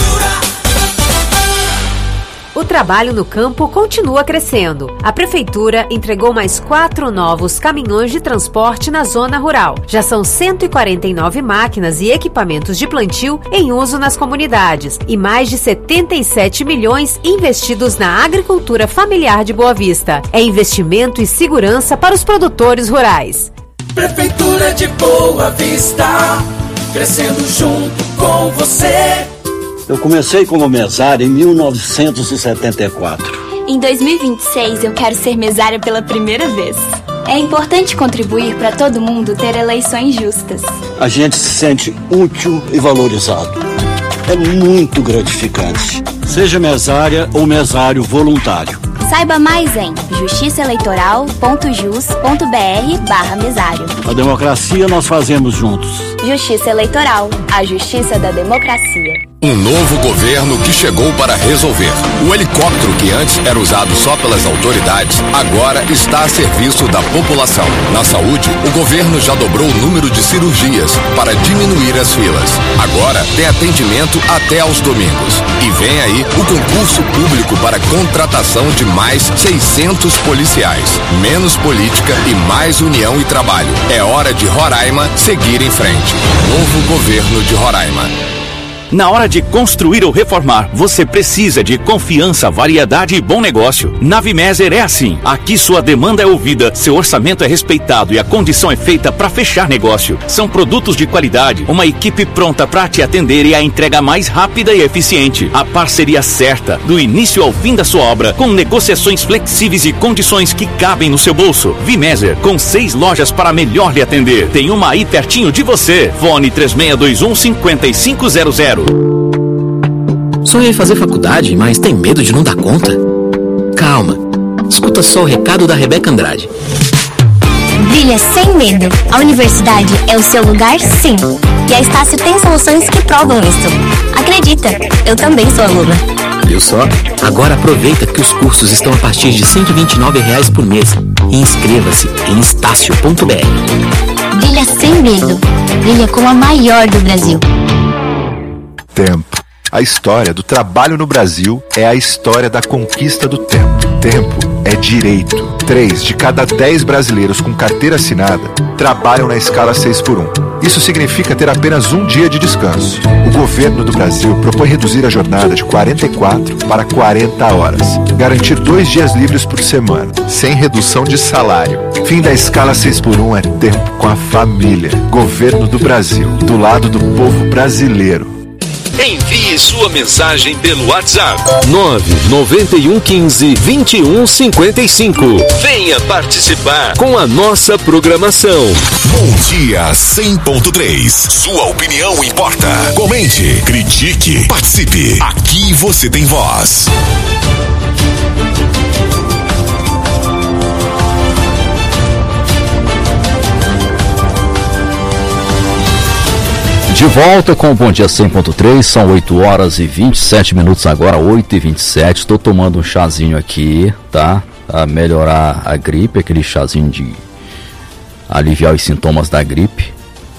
O trabalho no campo continua crescendo. A Prefeitura entregou mais quatro novos caminhões de transporte na zona rural. Já são cento e quarenta e nove máquinas e equipamentos de plantio em uso nas comunidades e mais de setenta e sete milhões investidos na agricultura familiar de Boa Vista. É investimento e segurança para os produtores rurais. Prefeitura de Boa Vista, crescendo junto com você. Eu comecei como mesário em mil novecentos e setenta e quatro. Em dois mil e vinte e seis, eu quero ser mesária pela primeira vez. É importante contribuir para todo mundo ter eleições justas. A gente se sente útil e valorizado. É muito gratificante. Seja mesária ou mesário voluntário. Saiba mais em justiçaeleitoral ponto jus ponto br barra mesário. A democracia nós fazemos juntos. Justiça Eleitoral, a justiça da democracia. Um novo governo que chegou para resolver. O helicóptero que antes era usado só pelas autoridades, agora está a serviço da população. Na saúde, o governo já dobrou o número de cirurgias para diminuir as filas. Agora tem atendimento até aos domingos. E vem aí o concurso público para contratação de mais seiscentos policiais. Menos política e mais união e trabalho. É hora de Roraima seguir em frente. Novo governo de Roraima. Na hora de construir ou reformar, você precisa de confiança, variedade e bom negócio. Na Vimeser é assim. Aqui sua demanda é ouvida, seu orçamento é respeitado e a condição é feita para fechar negócio. São produtos de qualidade, uma equipe pronta para te atender e a entrega mais rápida e eficiente. A parceria certa, do início ao fim da sua obra, com negociações flexíveis e condições que cabem no seu bolso. Vimeser, com seis lojas para melhor lhe atender. Tem uma aí pertinho de você. Fone três seis dois um, cinco cinco zero zero. Sonha em fazer faculdade, mas tem medo de não dar conta? Calma, escuta só o recado da Rebeca Andrade. Brilha sem medo. A universidade é o seu lugar, sim. E a Estácio tem soluções que provam isso. Acredita, eu também sou aluna. Viu só? Agora aproveita que os cursos estão a partir de cento e vinte e nove reais por mês. E inscreva-se em estácio ponto br. Brilha sem medo. Brilha com a maior do Brasil. Tempo. A história do trabalho no Brasil é a história da conquista do tempo. Tempo é direito. Três de cada dez brasileiros com carteira assinada trabalham na escala seis por um. Isso significa ter apenas um dia de descanso. O governo do Brasil propõe reduzir a jornada de quarenta e quatro para quarenta horas. Garantir dois dias livres por semana, sem redução de salário. Fim da escala seis por um é tempo com a família. Governo do Brasil, do lado do povo brasileiro. Envie sua mensagem pelo WhatsApp nove nove um um cinco, vinte e um cinquenta e cinco. Venha participar com a nossa programação. Bom Dia cem ponto três. Sua opinião importa. Comente, critique, participe. Aqui você tem voz. De volta com o Bom Dia cem ponto três, são oito horas e vinte e sete minutos agora, oito e vinte e sete. Estou tomando um chazinho aqui, tá? A melhorar a gripe, aquele chazinho de aliviar os sintomas da gripe.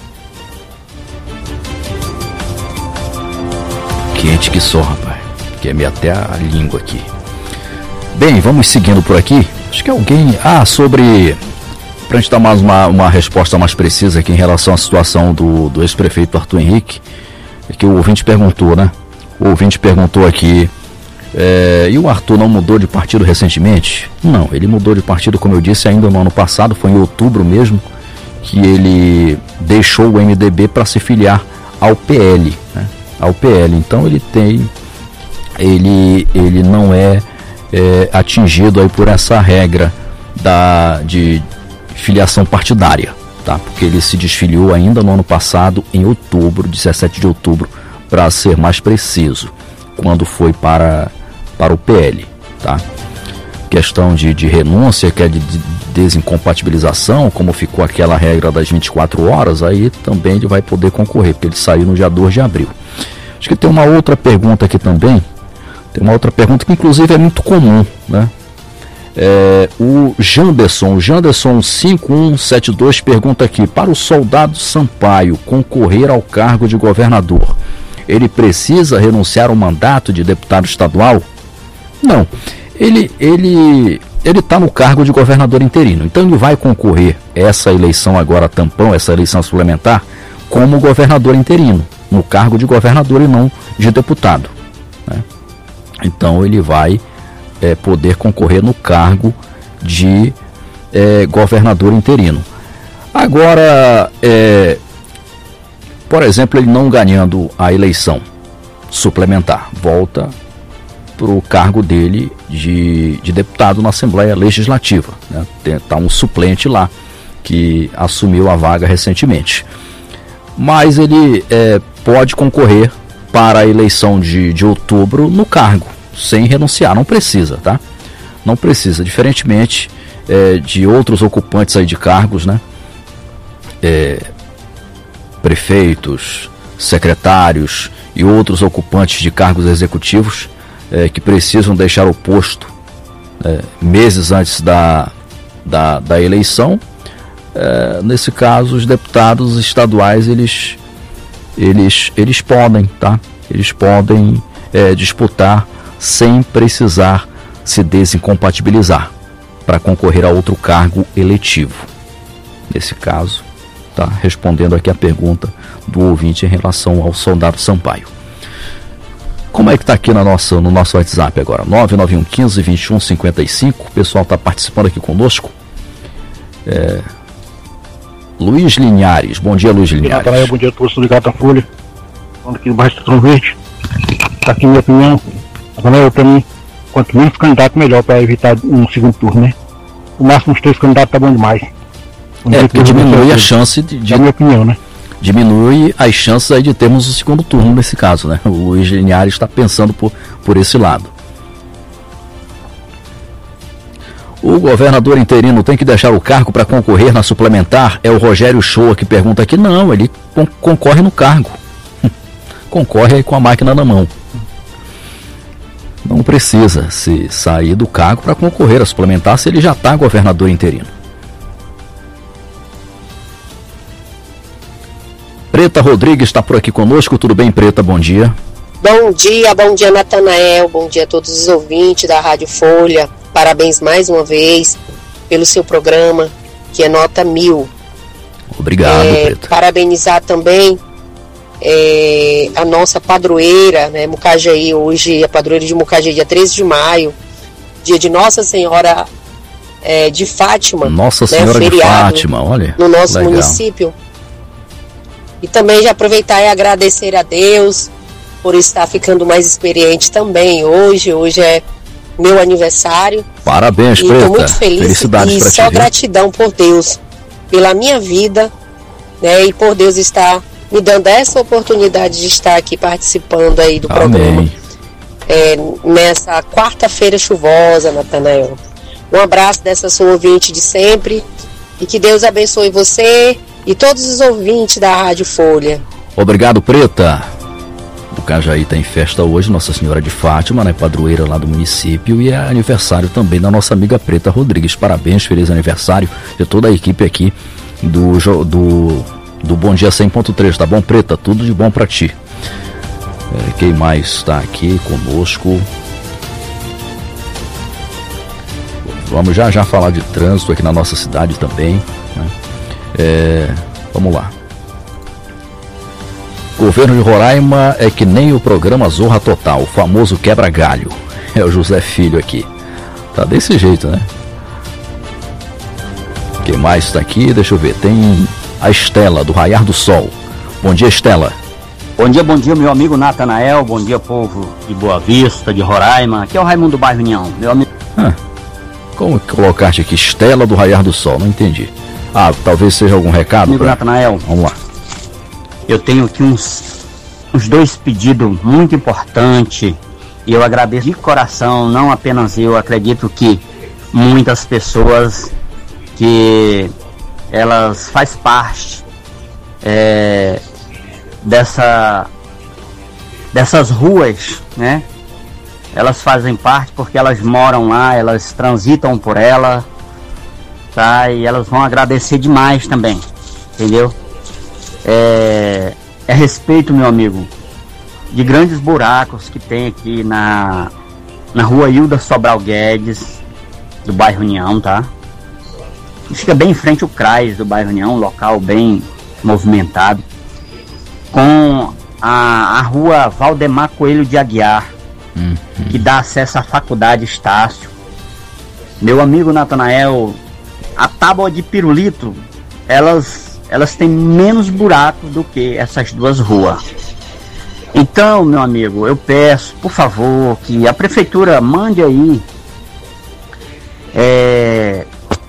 Quente que só, rapaz. Queimei até a língua aqui. Bem, vamos seguindo por aqui. Acho que alguém... Ah, sobre... Para a gente dar mais uma, uma resposta mais precisa aqui em relação à situação do, do ex-prefeito Arthur Henrique, é que o ouvinte perguntou, né? O ouvinte perguntou aqui, é, e o Arthur não mudou de partido recentemente? Não, ele mudou de partido, como eu disse, ainda no ano passado, foi em outubro mesmo, que ele deixou o M D B para se filiar ao P L, né? Ao P L. Então ele tem, ele, ele não é, é atingido aí por essa regra da, de filiação partidária, tá? Porque ele se desfiliou ainda no ano passado, em outubro, dezessete de outubro, para ser mais preciso, quando foi para, para o P L, tá? Questão de, de renúncia, que é de, de desincompatibilização, como ficou aquela regra das vinte e quatro horas, aí também ele vai poder concorrer, porque ele saiu no dia dois de abril. Acho que tem uma outra pergunta aqui também, tem uma outra pergunta que inclusive é muito comum, né? É, o Janderson, o Janderson cinco um sete dois pergunta aqui: para o soldado Sampaio concorrer ao cargo de governador, ele precisa renunciar ao mandato de deputado estadual? Não, ele ele ele está no cargo de governador interino, então ele vai concorrer essa eleição agora tampão, essa eleição suplementar, como governador interino, no cargo de governador e não de deputado, né? Então ele vai É, poder concorrer no cargo de é, governador interino. Agora, é, por exemplo, ele não ganhando a eleição suplementar, volta para o cargo dele de, de deputado na Assembleia Legislativa, né? Está um suplente lá que assumiu a vaga recentemente. Mas ele é, pode concorrer para a eleição de, de outubro no cargo, sem renunciar, não precisa, tá? Não precisa, diferentemente é, de outros ocupantes aí de cargos, né? É, prefeitos, secretários e outros ocupantes de cargos executivos é, que precisam deixar o posto é, meses antes da, da, da eleição. É, nesse caso, os deputados estaduais eles, eles, eles podem, tá? Eles podem é, disputar sem precisar se desincompatibilizar para concorrer a outro cargo eletivo. Nesse caso, tá? Respondendo aqui a pergunta do ouvinte em relação ao soldado Sampaio. Como é que está aqui na nossa, no nosso WhatsApp agora? nove nove um um cinco, dois um cinco cinco. O pessoal está participando aqui conosco. É... Luiz Linhares. Bom dia, Luiz Linhares. Bom dia, bom dia a todos, ligado à Folha. Falando aqui do bairro Citron Verde. Está aqui minha opinião. Agora, para mim, quanto menos candidato, melhor para evitar um segundo turno, né? O máximo uns três candidatos tá bom demais. Um é, porque diminui a chance de, de... É a minha opinião, né? Diminui as chances aí de termos o segundo turno nesse caso, né? O Luiz Linhares está pensando por, por esse lado. O governador interino tem que deixar o cargo para concorrer na suplementar? É o Rogério Shoa que pergunta aqui. Não, ele con- concorre no cargo. Concorre aí com a máquina na mão. Não precisa se sair do cargo para concorrer a suplementar se ele já está governador interino. Preta Rodrigues está por aqui conosco. Tudo bem, Preta? Bom dia. Bom dia, bom dia, Natanael. Bom dia a todos os ouvintes da Rádio Folha. Parabéns mais uma vez pelo seu programa, que é nota mil. Obrigado, é, Preta. Parabenizar também é, a nossa padroeira, né, Mucajaí, hoje a padroeira de Mucajaí, dia treze de maio, dia de Nossa Senhora é, de Fátima. Nossa né, Senhora de feriado Fátima, olha. No nosso legal. município. E também já aproveitar e agradecer a Deus por estar ficando mais experiente também hoje. Hoje é meu aniversário. Parabéns, e Preta. Estou muito feliz. Felicidades e pra só ti, gratidão por Deus, pela minha vida, né? E por Deus estar me dando essa oportunidade de estar aqui participando aí do Amém. programa. É, nessa quarta-feira chuvosa, Natanael. Um abraço dessa sua ouvinte de sempre. E que Deus abençoe você e todos os ouvintes da Rádio Folha. Obrigado, Preta. O Cajaí está em festa hoje, Nossa Senhora de Fátima, né, padroeira lá do município, e é aniversário também da nossa amiga Preta Rodrigues. Parabéns, feliz aniversário de toda a equipe aqui do, do, do Bom Dia cem ponto três, tá bom, Preta? Tudo de bom pra ti. É, quem mais está aqui conosco? Vamos já já falar de trânsito aqui na nossa cidade também, né? É, vamos lá. Governo de Roraima é que nem o programa Zorra Total, o famoso quebra-galho. É o José Filho aqui. Tá desse jeito, né? Quem mais está aqui? Deixa eu ver. Tem a Estela, do Raiar do Sol. Bom dia, Estela. Bom dia, bom dia, meu amigo Natanael. Bom dia, povo de Boa Vista, de Roraima. Aqui é o Raimundo do Bairro União. Meu amigo... Ah, como colocaste aqui? Estela do Raiar do Sol? Não entendi. Ah, talvez seja algum recado? Amigo pra... Natanael. Vamos lá. Eu tenho aqui uns, uns dois pedidos muito importantes e eu agradeço de coração, não apenas eu, acredito que muitas pessoas que elas fazem parte é, dessa, dessas ruas, né? Elas fazem parte porque elas moram lá, elas transitam por ela, tá? E elas vão agradecer demais também, entendeu? É, é a respeito, meu amigo, de grandes buracos que tem aqui na, na rua Hilda Sobral Guedes, do bairro União, tá? Fica bem em frente ao C R A S do bairro União, um local bem movimentado, com a, a rua Valdemar Coelho de Aguiar, uhum. que dá acesso à faculdade Estácio. Meu amigo Natanael, a tábua de pirulito, elas... elas têm menos buracos do que essas duas ruas. Então, meu amigo, eu peço, por favor, que a prefeitura mande aí é,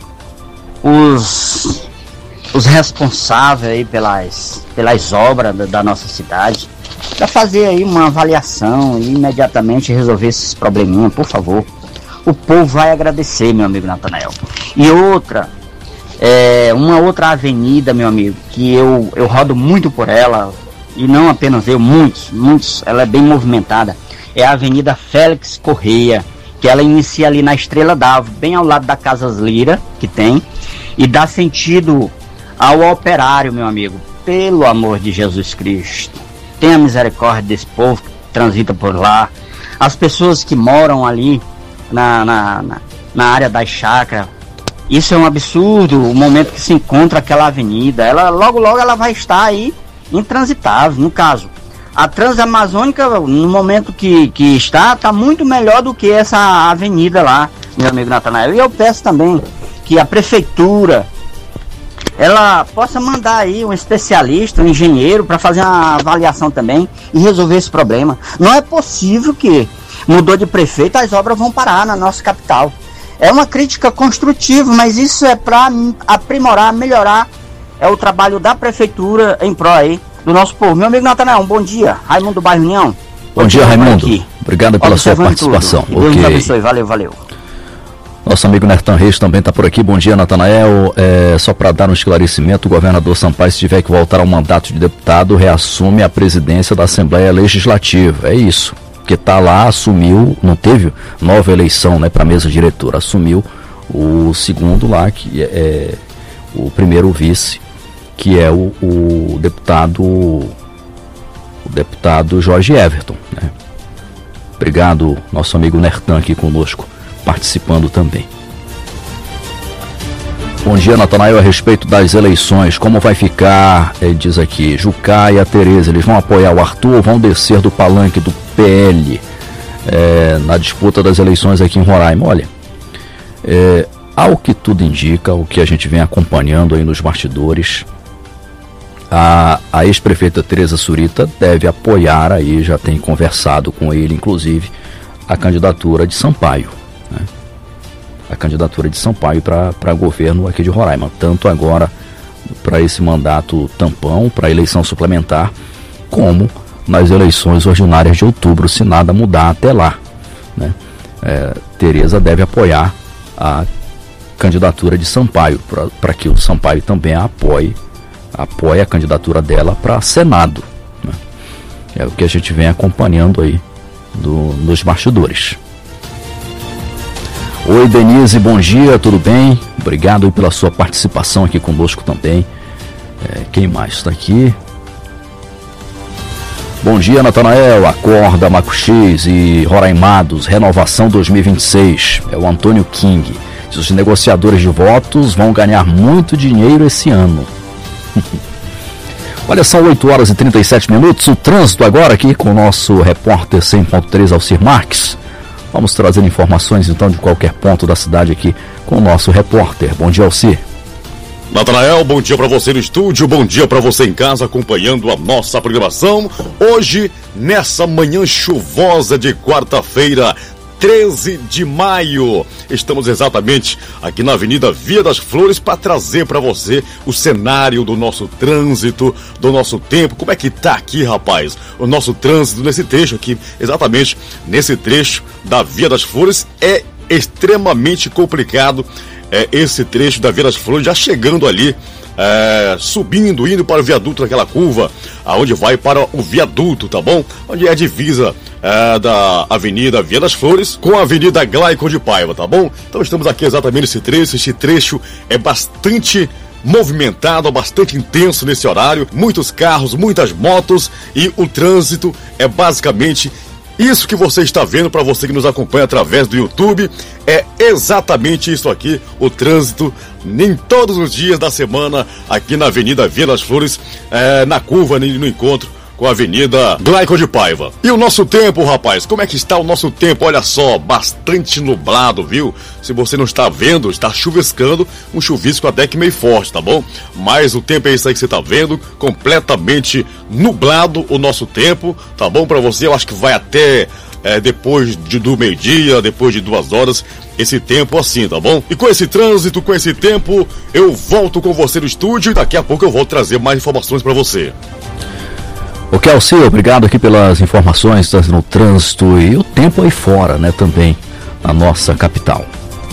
os, os responsáveis aí pelas, pelas obras da, da nossa cidade, para fazer aí uma avaliação e imediatamente resolver esses probleminhas, por favor. O povo vai agradecer, meu amigo Natanael. E outra, é, uma outra avenida, meu amigo, que eu, eu rodo muito por ela, e não apenas eu, muitos, muitos, ela é bem movimentada, é a Avenida Félix Correia, que ela inicia ali na Estrela d'Ave, bem ao lado da Casas Lira, que tem, e dá sentido ao Operário, meu amigo. Pelo amor de Jesus Cristo, tenha misericórdia desse povo que transita por lá, as pessoas que moram ali na, na, na, na área das chácaras. Isso é um absurdo, o momento que se encontra aquela avenida, ela logo logo ela vai estar aí intransitável. No caso, a Transamazônica, no momento que, que está, está muito melhor do que essa avenida lá, meu amigo Natanael. E eu peço também que a prefeitura ela possa mandar aí um especialista, um engenheiro, para fazer uma avaliação também e resolver esse problema. Não é possível que mudou de prefeito, as obras vão parar na nossa capital. É uma crítica construtiva, mas isso é para aprimorar, melhorar é o trabalho da prefeitura em pró aí do nosso povo. Meu amigo Natanael, um bom dia. Raimundo do Bairro União. Bom dia, Raimundo. Aqui. Obrigado pela sua participação. Tudo. Deus nos abençoe. Valeu, valeu. Nosso amigo Nertan Reis também está por aqui. Bom dia, Natanael. É, só para dar um esclarecimento, o governador Sampaio, se tiver que voltar ao mandato de deputado, reassume a presidência da Assembleia Legislativa. É isso. Porque está lá, assumiu, não teve nova eleição, né, para a mesa diretora. Assumiu o segundo lá, que é, é o primeiro vice, que é o, o deputado o deputado Jorge Everton, né? Obrigado, nosso amigo Nertan aqui conosco, participando também. Bom dia, Natanael, a respeito das eleições, como vai ficar, ele diz aqui, Jucá e a Tereza, eles vão apoiar o Arthur ou vão descer do palanque do P L é, na disputa das eleições aqui em Roraima? Olha, é, ao que tudo indica, o que a gente vem acompanhando aí nos bastidores, a, a ex-prefeita Tereza Surita deve apoiar aí, já tem conversado com ele, inclusive, a candidatura de Sampaio, né? A candidatura de Sampaio para governo aqui de Roraima, tanto agora para esse mandato tampão, para a eleição suplementar, como nas eleições ordinárias de outubro, se nada mudar até lá, né? É, Tereza deve apoiar a candidatura de Sampaio, para que o Sampaio também a apoie, apoie a candidatura dela para Senado, né? É o que a gente vem acompanhando aí do, nos bastidores. Oi, Denise, bom dia, tudo bem? Obrigado pela sua participação aqui conosco também. É, quem mais está aqui? Bom dia, Natanael, Acorda, Maco X e Roraimados, Renovação dois mil e vinte e seis. É o Antônio King. Os negociadores de votos vão ganhar muito dinheiro esse ano. Olha, são oito horas e trinta e sete minutos. O trânsito agora aqui com o nosso repórter cem ponto três, Alcir Marques. Vamos trazer informações então de qualquer ponto da cidade aqui com o nosso repórter. Bom dia, Alcir. Natanael, bom dia para você no estúdio, bom dia para você em casa acompanhando a nossa programação. Hoje, nessa manhã chuvosa de quarta-feira, treze de maio, estamos exatamente aqui na Avenida Via das Flores para trazer para você o cenário do nosso trânsito, do nosso tempo. Como é que tá aqui, rapaz? O nosso trânsito nesse trecho aqui, exatamente nesse trecho da Via das Flores, é extremamente complicado. É, esse trecho da Via das Flores, já chegando ali, é, subindo, indo para o viaduto daquela curva, aonde vai para o viaduto, tá bom? Onde é a divisa é, da Avenida Via das Flores com a Avenida Glaico de Paiva, tá bom? Então estamos aqui exatamente nesse trecho. Esse trecho é bastante movimentado, bastante intenso nesse horário, muitos carros, muitas motos, e o trânsito é basicamente isso que você está vendo. Para você que nos acompanha através do YouTube, é exatamente isso aqui, o trânsito em todos os dias da semana aqui na Avenida Via das Flores, é, na curva, no encontro com a Avenida Glaico de Paiva. E o nosso tempo, rapaz, como é que está o nosso tempo? Olha só, bastante nublado, viu? Se você não está vendo, está chuviscando, um chuvisco até que meio forte, tá bom? Mas o tempo é isso aí que você está vendo, completamente nublado o nosso tempo, tá bom? Para você, eu acho que vai até é, depois de, do meio-dia, depois de duas horas, esse tempo assim, tá bom? E com esse trânsito, com esse tempo, eu volto com você no estúdio e daqui a pouco eu vou trazer mais informações para você. O Kelsey, obrigado aqui pelas informações no trânsito e o tempo aí fora, né, também, na nossa capital.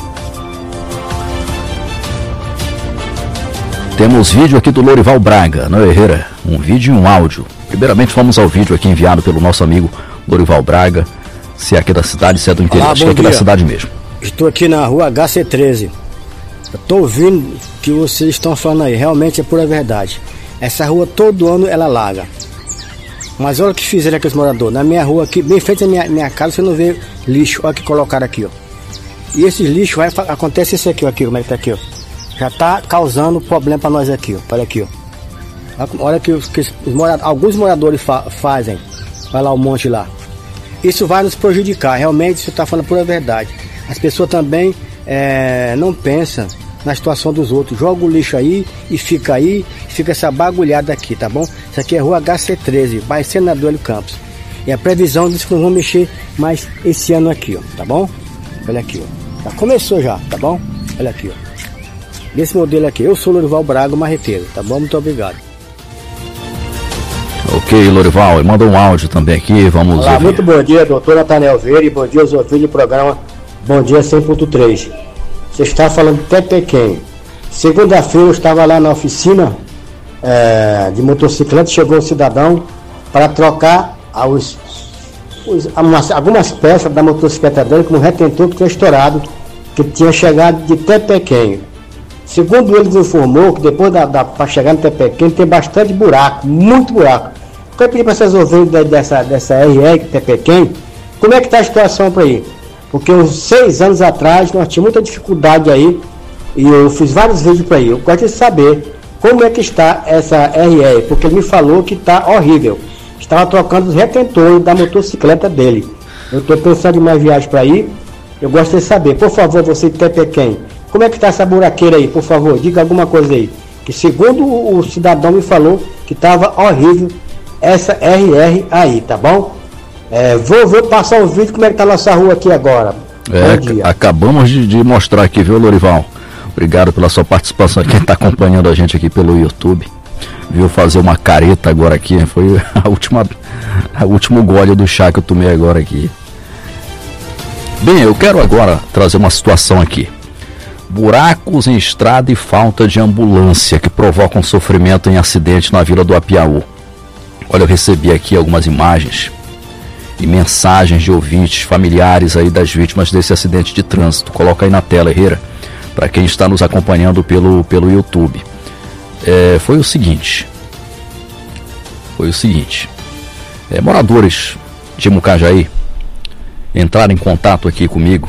Temos vídeo aqui do Lorival Braga, não é, Herrera? Um vídeo e um áudio. Primeiramente vamos ao vídeo aqui enviado pelo nosso amigo Lorival Braga, se é aqui da cidade, se é do interior, acho que é aqui da cidade mesmo. Estou aqui na rua H C treze. Estou ouvindo o que vocês estão falando aí, realmente é pura verdade. Essa rua todo ano ela alaga. Mas olha o que fizeram aqui os moradores. Na minha rua aqui, bem feito na minha, minha casa, você não vê lixo. Olha que colocaram aqui, ó. E esses lixos, vai, acontece isso aqui, ó, aqui, como é que tá aqui, ó. Já tá causando problema para nós aqui, ó. Olha aqui, ó. Olha que, que os moradores, alguns moradores fa fazem. Vai lá o monte lá. Isso vai nos prejudicar. Realmente, você está falando pura verdade. As pessoas também é, não pensam na situação dos outros. Joga o lixo aí e fica aí, fica essa bagulhada aqui, tá bom? Isso aqui é rua H C treze, bairro Senador Hélio Campos. E a previsão diz que não vão mexer mais esse ano aqui, ó, tá bom? Olha aqui, ó. Já começou já, tá bom? Olha aqui, ó. Desse modelo aqui, eu sou Lorival Braga, marreteiro, tá bom? Muito obrigado. Ok, Lorival, manda um áudio também aqui, vamos Olá, ouvir. Muito bom dia, doutor Nathaniel Vieira, e bom dia aos ouvintes do programa Bom Dia cem ponto três. Você está falando de Tepequém. Segunda-feira eu estava lá na oficina é, de motocicleta, chegou um cidadão para trocar os, os, algumas, algumas peças da motocicleta dele com um retentor que tinha estourado, que tinha chegado de Tepequém. Segundo ele nos informou que depois da, da, para chegar no Tepequém tem bastante buraco, muito buraco. Eu quero pedir para vocês ouvirem dessa, dessa R R Tepequém, como é que está a situação para aí? Porque uns seis anos atrás nós tínhamos muita dificuldade aí e eu fiz vários vídeos para ele. Eu gosto de saber como é que está essa R R, porque ele me falou que está horrível. Estava trocando os retentores da motocicleta dele. Eu estou pensando em mais viagem para aí. Eu gosto de saber, por favor, você de Tepequém, como é que está essa buraqueira aí, por favor, diga alguma coisa aí. Que segundo o, o cidadão me falou que estava horrível essa R R aí, tá bom? É, vou, vou passar o vídeo como é que tá a nossa rua aqui agora. É, acabamos de, de mostrar aqui, viu, Lorival? Obrigado pela sua participação, quem está acompanhando a gente aqui pelo YouTube. Viu fazer uma careta agora aqui, foi a última, a último gole do chá que eu tomei agora aqui. Bem, eu quero agora trazer uma situação aqui. Buracos em estrada e falta de ambulância que provocam sofrimento em acidente na Vila do Apiaú. Olha, eu recebi aqui algumas imagens e mensagens de ouvintes, familiares aí das vítimas desse acidente de trânsito. Coloca aí na tela, Herrera, para quem está nos acompanhando pelo, pelo YouTube. É, foi o seguinte, foi o seguinte, é, moradores de Mucajaí entraram em contato aqui comigo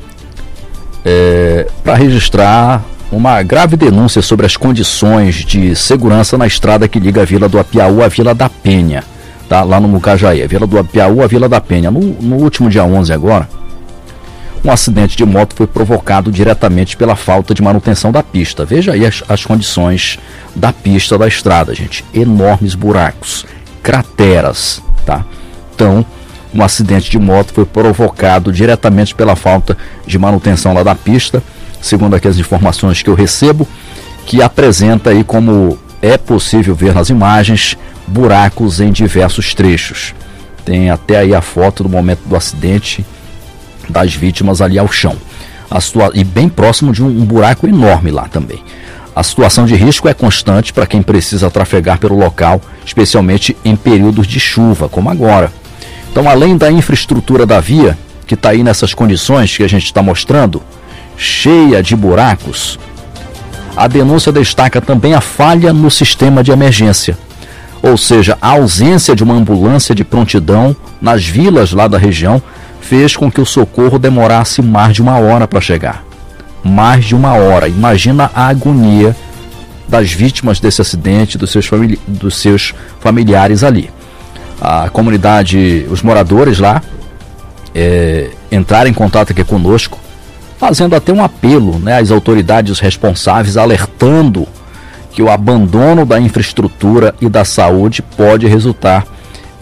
é, para registrar uma grave denúncia sobre as condições de segurança na estrada que liga a Vila do Apiaú à Vila da Penha. Tá, lá no Mucajaí, a Vila do Apiaú, a Vila da Penha. No, no último dia onze agora, um acidente de moto foi provocado diretamente pela falta de manutenção da pista. Veja aí as, as condições da pista da estrada, gente. Enormes buracos, crateras, tá? Então, um acidente de moto foi provocado diretamente pela falta de manutenção lá da pista, segundo aquelas informações que eu recebo, que apresenta aí, como é possível ver nas imagens, buracos em diversos trechos. Tem até aí a foto do momento do acidente, das vítimas ali ao chão. A situa- e bem próximo de um, um buraco enorme lá também. A situação de risco é constante para quem precisa trafegar pelo local, especialmente em períodos de chuva, como agora. Então, além da infraestrutura da via, que está aí nessas condições que a gente está mostrando, cheia de buracos, a denúncia destaca também a falha no sistema de emergência. Ou seja, a ausência de uma ambulância de prontidão nas vilas lá da região fez com que o socorro demorasse mais de uma hora para chegar. Mais de uma hora. Imagina a agonia das vítimas desse acidente, dos seus, famili- dos seus familiares ali. A comunidade, os moradores lá, é, entraram em contato aqui conosco, fazendo até um apelo, né, às autoridades responsáveis, alertando que o abandono da infraestrutura e da saúde pode resultar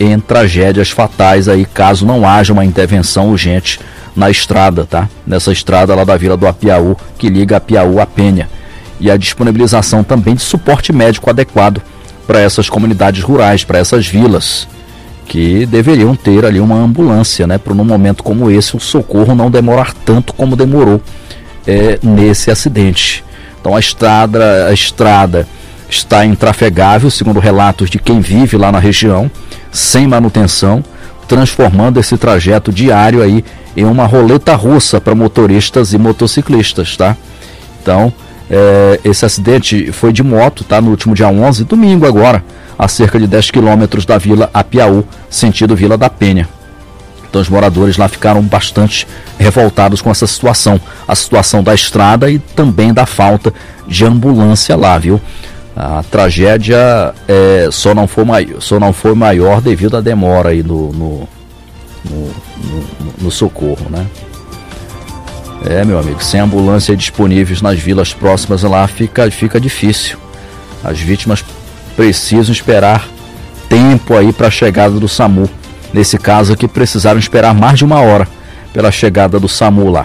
em tragédias fatais aí, caso não haja uma intervenção urgente na estrada, tá? Nessa estrada lá da Vila do Apiaú, que liga Apiaú a Penha. E a disponibilização também de suporte médico adequado para essas comunidades rurais, para essas vilas, que deveriam ter ali uma ambulância, né? Para num momento como esse, o socorro não demorar tanto como demorou é, nesse acidente. Então a estrada, a estrada está intrafegável, segundo relatos de quem vive lá na região, sem manutenção, transformando esse trajeto diário aí em uma roleta russa para motoristas e motociclistas, tá? Então, é, esse acidente foi de moto, tá? No último dia onze, domingo agora, a cerca de dez quilômetros da Vila Apiaú, sentido Vila da Penha. Então os moradores lá ficaram bastante revoltados com essa situação, a situação da estrada e também da falta de ambulância lá, viu? A tragédia é, só, não foi maior, só não foi maior devido à demora aí no, no, no, no, no socorro, né? É, meu amigo, sem ambulância disponíveis nas vilas próximas lá fica, fica difícil. As vítimas precisam esperar tempo aí para a chegada do SAMU. Nesse caso aqui, precisaram esperar mais de uma hora pela chegada do SAMU lá.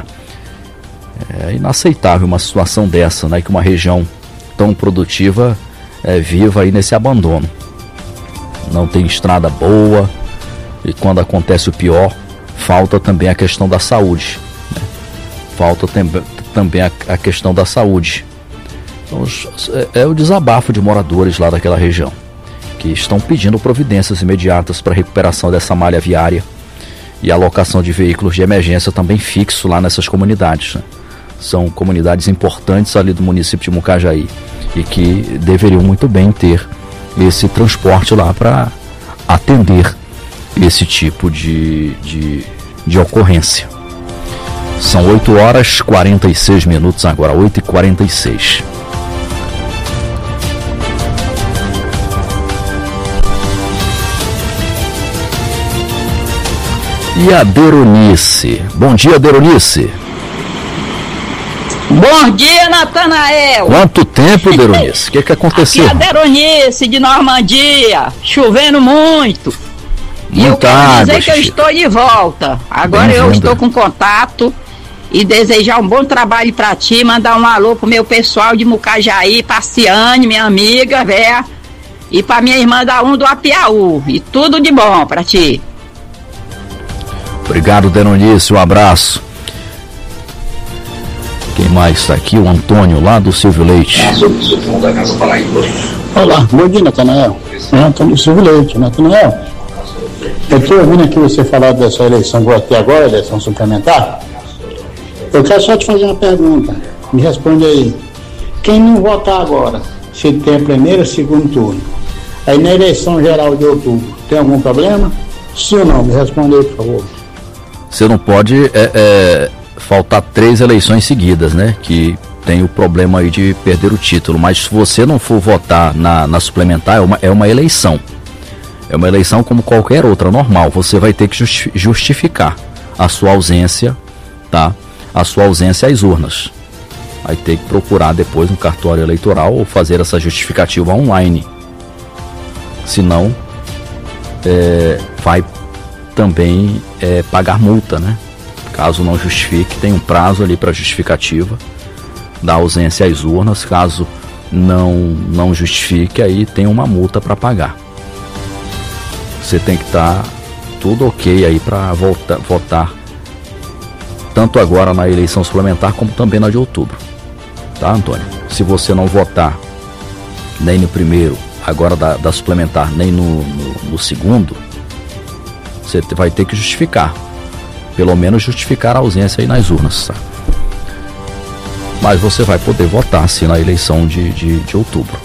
É inaceitável uma situação dessa, né? Que uma região tão produtiva é, viva aí nesse abandono. Não tem estrada boa e quando acontece o pior, falta também a questão da saúde, né? Falta tem, também a, a questão da saúde. Então, é, é o desabafo de moradores lá daquela região, que estão pedindo providências imediatas para a recuperação dessa malha viária e a alocação de veículos de emergência também fixo lá nessas comunidades, né? São comunidades importantes ali do município de Mucajaí e que deveriam muito bem ter esse transporte lá para atender esse tipo de, de, de ocorrência. São oito horas e quarenta e seis minutos agora, oito e quarenta e seis. E a Deronice. Bom dia, Deronice. Bom dia, Natanael. Quanto tempo, Deronice? O que, que aconteceu? Aqui é a Deronice de Normandia, chovendo muito. Muita e eu quero água, dizer que eu Chico. estou de volta. Agora eu estou com contato e desejar um bom trabalho para ti, mandar um alô pro meu pessoal de Mucajaí, Paciane, minha amiga, véia, e para minha irmã da um do Apiaú. E tudo de bom para ti. Obrigado, Deronice, um abraço. Quem mais está aqui? O Antônio, lá do Silvio Leite. Olá, bom dia, Natanael. É Antônio Silvio Leite, Natanael. Eu estou ouvindo aqui você falar dessa eleição que vai ter agora, eleição suplementar. Eu quero só te fazer uma pergunta. Me responde aí. Quem não votar agora, se tem a primeira ou segundo turno, aí na eleição geral de outubro, tem algum problema? Sim ou não? Me responde aí, por favor. Você não pode é, é, faltar três eleições seguidas, né? Que tem o problema aí de perder o título. Mas se você não for votar na, na suplementar, é uma, é uma eleição. É uma eleição como qualquer outra, normal. Você vai ter que justi- justificar a sua ausência, tá? A sua ausência às urnas. Vai ter que procurar depois no cartório eleitoral ou fazer essa justificativa online. Senão, é, vai também é, pagar multa, né? Caso não justifique, tem um prazo ali para justificativa da ausência às urnas. Caso não, não justifique, aí tem uma multa para pagar. Você tem que estar tá tudo ok aí para votar, votar tanto agora na eleição suplementar como também na de outubro, tá, Antônio? Se você não votar nem no primeiro, agora da, da suplementar, nem no, no, no segundo, você vai ter que justificar, pelo menos justificar a ausência aí nas urnas, tá? Mas você vai poder votar sim na eleição de, de, de outubro.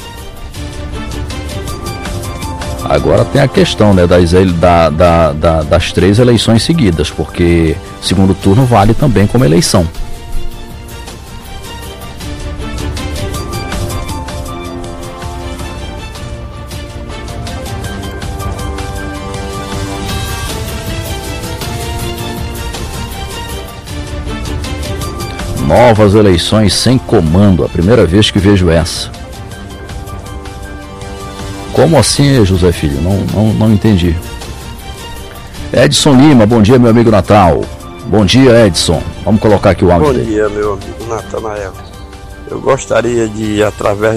Agora tem a questão, né, das, da, da, da, das três eleições seguidas, porque segundo turno vale também como eleição. Novas eleições sem comando, a primeira vez que vejo essa. Como assim, José Filho? Não, não, não entendi. Edson Lima, bom dia, meu amigo Natal. Bom dia, Edson. Vamos colocar aqui o áudio Bom dele. dia, meu amigo Natanael. Eu gostaria de, através